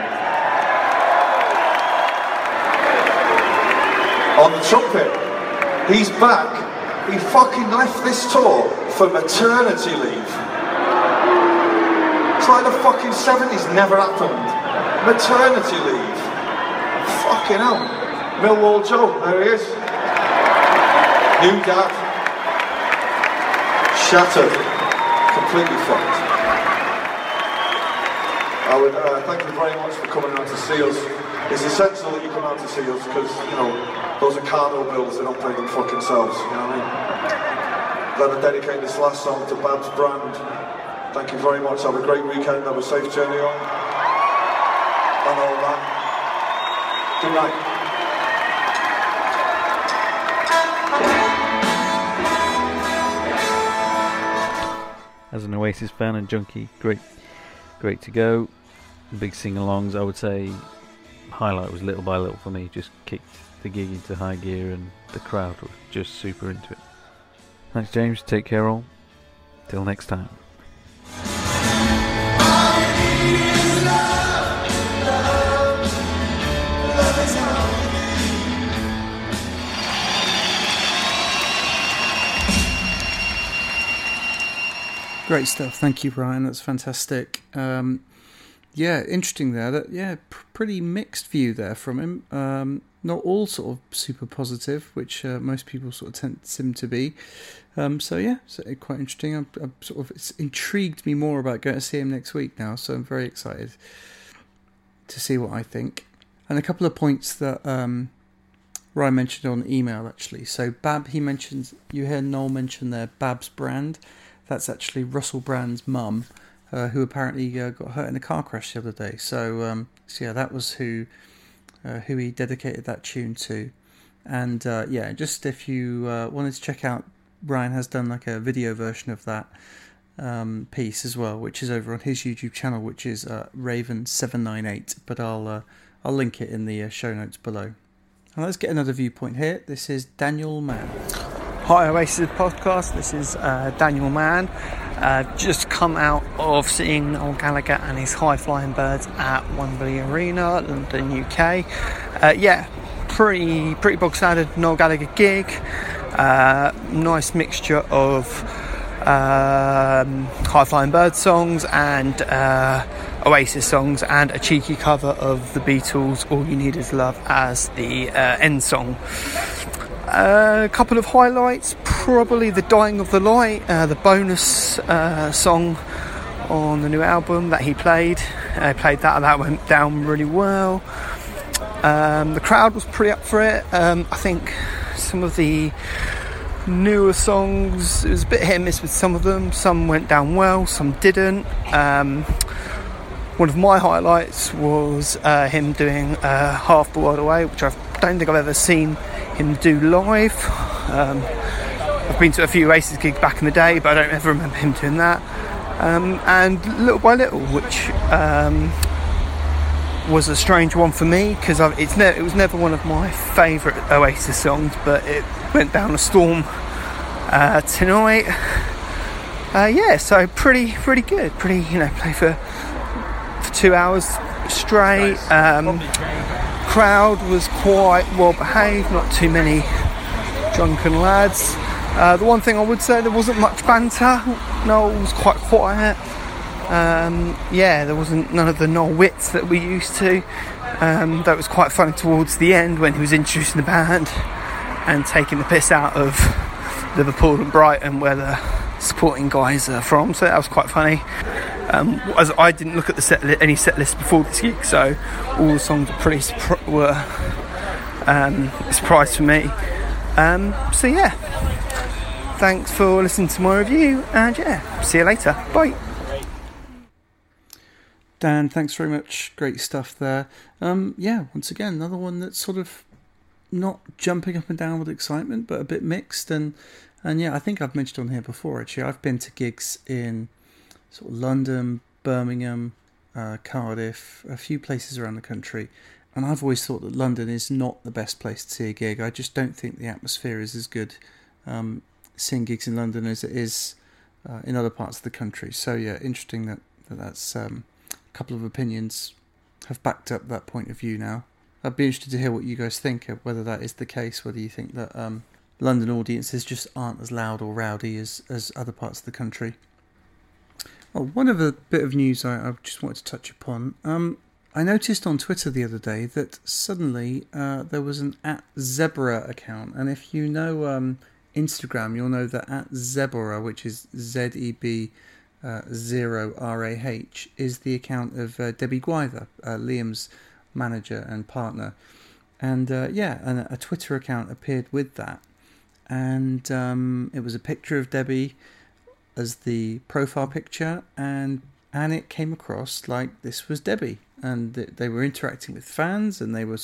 On the trumpet, he's back. He fucking left this tour for maternity leave. It's like the fucking 70s never happened. Maternity leave. Fucking hell. Millwall Joe, there he is. New dad. Shattered. Completely fucked. I would thank you very much for coming out to see us. It's essential that you come out to see us because, those are cardo bills, they don't pay them fucking selves, you know what I mean? Then I dedicate this last song to Babs Brand. Thank you very much, have a great weekend, have a safe journey on. And all that. Good night. As an Oasis fan and junkie, great to go. Big sing-alongs, I would say. Highlight was Little by Little for me, just kicked the gig into high gear and the crowd was just super into it. Thanks James, take care all. Till next time. Great stuff, thank you Brian, that's fantastic. Yeah, interesting there. Pretty mixed view there from him. Not all sort of super positive, which most people sort of seem to be. So quite interesting. I'm it's intrigued me more about going to see him next week now. So I'm very excited to see what I think. And a couple of points that Ryan mentioned on email actually. So Bab, he mentions, you heard Noel mention there, Babs Brand. That's actually Russell Brand's mum. Who apparently got hurt in a car crash the other day. So that was who he dedicated that tune to. And just if you wanted to check out, Brian has done like a video version of that piece as well, which is over on his YouTube channel, which is Raven798. But I'll link it in the show notes below. And let's get another viewpoint here. This is Daniel Mann. Hi Oasis podcast, this is Daniel Mann. Just come out of seeing Noel Gallagher and his High Flying Birds at Wembley Arena, London, UK. Pretty bog standard Noel Gallagher gig. Nice mixture of High Flying Birds songs and Oasis songs, and a cheeky cover of the Beatles' All You Need Is Love as the end song. A couple of highlights, probably The Dying of the Light, the bonus song on the new album that he played. Played that went down really well. The crowd was pretty up for it. I think some of the newer songs. It was a bit hit and miss with some of them. Some went down well, some didn't. One of my highlights was him doing Half the World Away, which I don't think I've ever seen him do live. I've been to a few Oasis gigs back in the day, but I don't ever remember him doing that. And Little by Little, which was a strange one for me, because it was never one of my favourite Oasis songs, but it went down a storm tonight. So pretty good. Play for 2 hours straight. Crowd was quite well behaved, not too many drunken lads. The one thing I would say, there wasn't much banter. Noel was quite quiet. There wasn't none of the Noel wits that we used to. That was quite funny towards the end when he was introducing the band and taking the piss out of Liverpool and Brighton, where the supporting guys are from. So that was quite funny. As I didn't look at the any set list before this gig, so all the songs were a surprise for me. Thanks for listening to my review, and see you later. Bye. Dan, thanks very much. Great stuff there. Once again, another one that's sort of not jumping up and down with excitement, but a bit mixed. And I think I've mentioned on here before, actually, I've been to gigs in sort of London, Birmingham, Cardiff, a few places around the country. And I've always thought that London is not the best place to see a gig. I just don't think the atmosphere is as good seeing gigs in London as it is in other parts of the country. So, interesting that's a couple of opinions have backed up that point of view now. I'd be interested to hear what you guys think, of whether that is the case, whether you think that London audiences just aren't as loud or rowdy as other parts of the country. Well, one other bit of news I just wanted to touch upon. I noticed on Twitter the other day that suddenly there was an @Zebra account, and if you know Instagram, you'll know that @Zebra, which is ZEB 0RAH, is the account of Debbie Gwyther, Liam's manager and partner, and a Twitter account appeared with that, and it was a picture of Debbie as the profile picture, and it came across like this was Debbie, and they were interacting with fans, and they were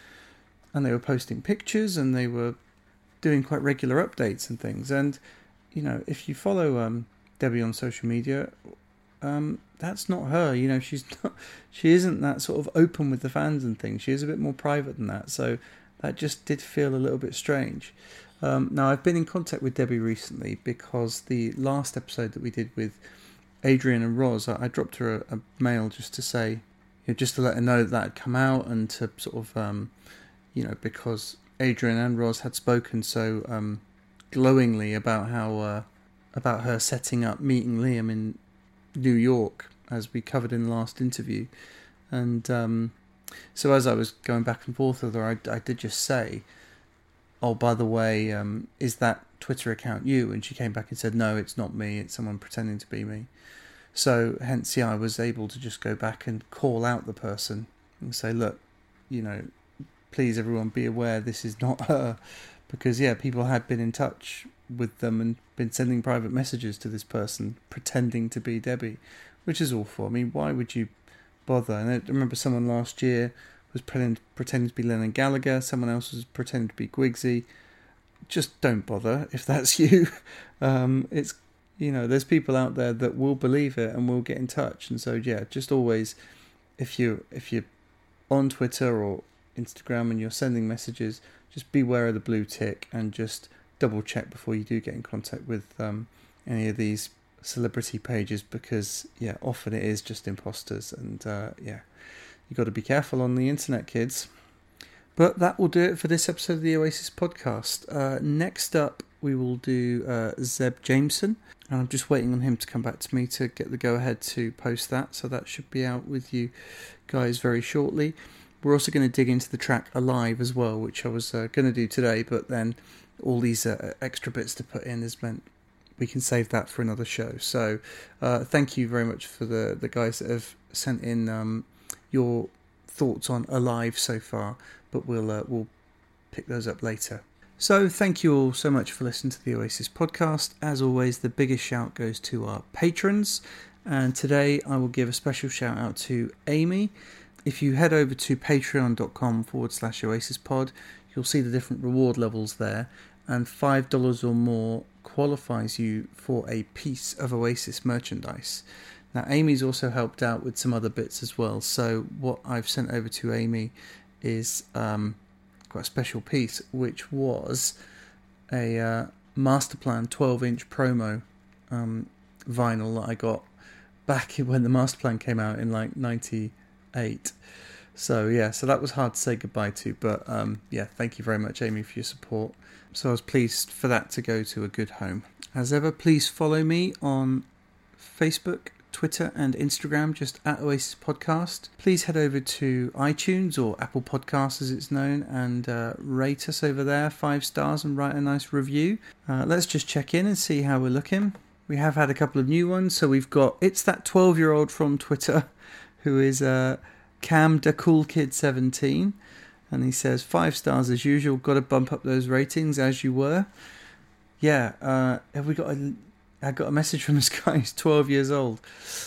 posting pictures, and they were doing quite regular updates and things. And if you follow Debbie on social media, that's not her. She isn't that sort of open with the fans and things. She is a bit more private than that, so that just did feel a little bit strange. Now, I've been in contact with Debbie recently because the last episode that we did with Adrian and Roz, I dropped her a mail just to say, just to let her know that had come out, and to sort of, because Adrian and Roz had spoken so glowingly about how about her setting up meeting Liam in New York, as we covered in the last interview. And so as I was going back and forth with her, I did just say, oh, by the way, is that Twitter account you? And she came back and said, no, it's not me, it's someone pretending to be me. So hence, I was able to just go back and call out the person and say, look, please everyone be aware this is not her, because people had been in touch with them and been sending private messages to this person pretending to be Debbie, which is awful. I mean, why would you bother? And I remember someone last year was pretending to be Lennon Gallagher, someone else was pretending to be Gwigsy. Just don't bother if that's you. It's there's people out there that will believe it and will get in touch, and so just always, if you're on Twitter or Instagram and you're sending messages, just beware of the blue tick and just double check before you do get in contact with any of these celebrity pages, because often it is just imposters, and you got to be careful on the internet, kids. But that will do it for this episode of the Oasis podcast. Next up, we will do Zeb Jameson, and I'm just waiting on him to come back to me to get the go-ahead to post that, so that should be out with you guys very shortly. We're also going to dig into the track Alive as well, which I was going to do today, but then all these extra bits to put in has meant we can save that for another show. So thank you very much for the guys that have sent in your thoughts on Alive so far, but we'll pick those up later. So thank you all so much for listening to the Oasis podcast. As always, the biggest shout goes to our patrons. And today I will give a special shout out to Amy. If you head over to patreon.com/OasisPod, you'll see the different reward levels there. And $5 or more qualifies you for a piece of Oasis merchandise. Now, Amy's also helped out with some other bits as well. So what I've sent over to Amy is quite a special piece, which was a Masterplan 12-inch promo vinyl that I got back when the Masterplan came out in like 98. So yeah, so that was hard to say goodbye to, but yeah, thank you very much, Amy, for your support. So I was pleased for that to go to a good home. As ever, please follow me on Facebook, Twitter and Instagram, just at Oasis Podcast. Please head over to iTunes, or Apple Podcasts as it's known, and rate us over there 5 stars and write a nice review. Let's just check in and see how we're looking. We have had a couple of new ones. So we've got It's That 12-Year-Old from Twitter, who is Cam Da Cool Kid 17, and he says 5 stars as usual. Got to bump up those ratings as you were. Yeah, have we got I got a message from this guy who's 12 years old.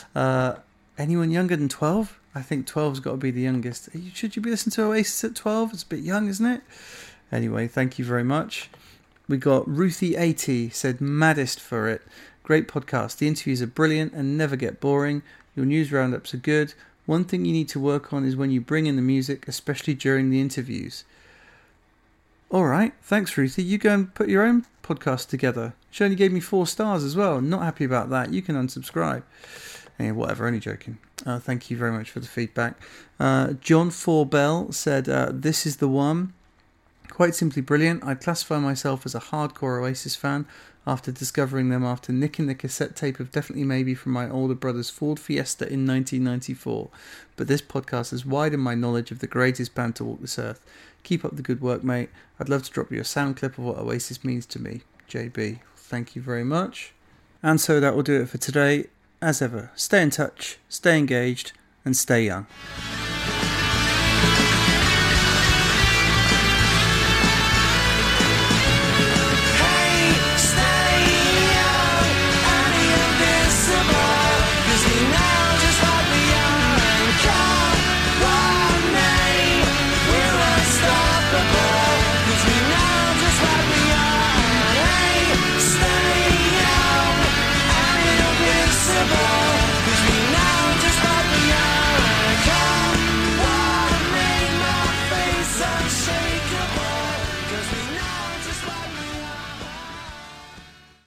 Anyone younger than 12? I think 12's got to be the youngest. Should you be listening to Oasis at 12? It's a bit young, isn't it? Anyway, thank you very much. We got Ruthie80, said maddest for it. Great podcast. The interviews are brilliant and never get boring. Your news roundups are good. One thing you need to work on is when you bring in the music, especially during the interviews. All right, thanks, Ruthie. You go and put your own podcast together. She only gave me 4 stars as well. Not happy about that. You can unsubscribe. Anyway, whatever, only joking. Thank you very much for the feedback. John 4Bell said, this is the one. Quite simply brilliant. I'd classify myself as a hardcore Oasis fan after discovering them after nicking the cassette tape of Definitely Maybe from my older brother's Ford Fiesta in 1994. But this podcast has widened my knowledge of the greatest band to walk this earth. Keep up the good work, mate. I'd love to drop you a sound clip of what Oasis means to me. JB. Thank you very much. And so that will do it for today. As ever, stay in touch, stay engaged, and stay young.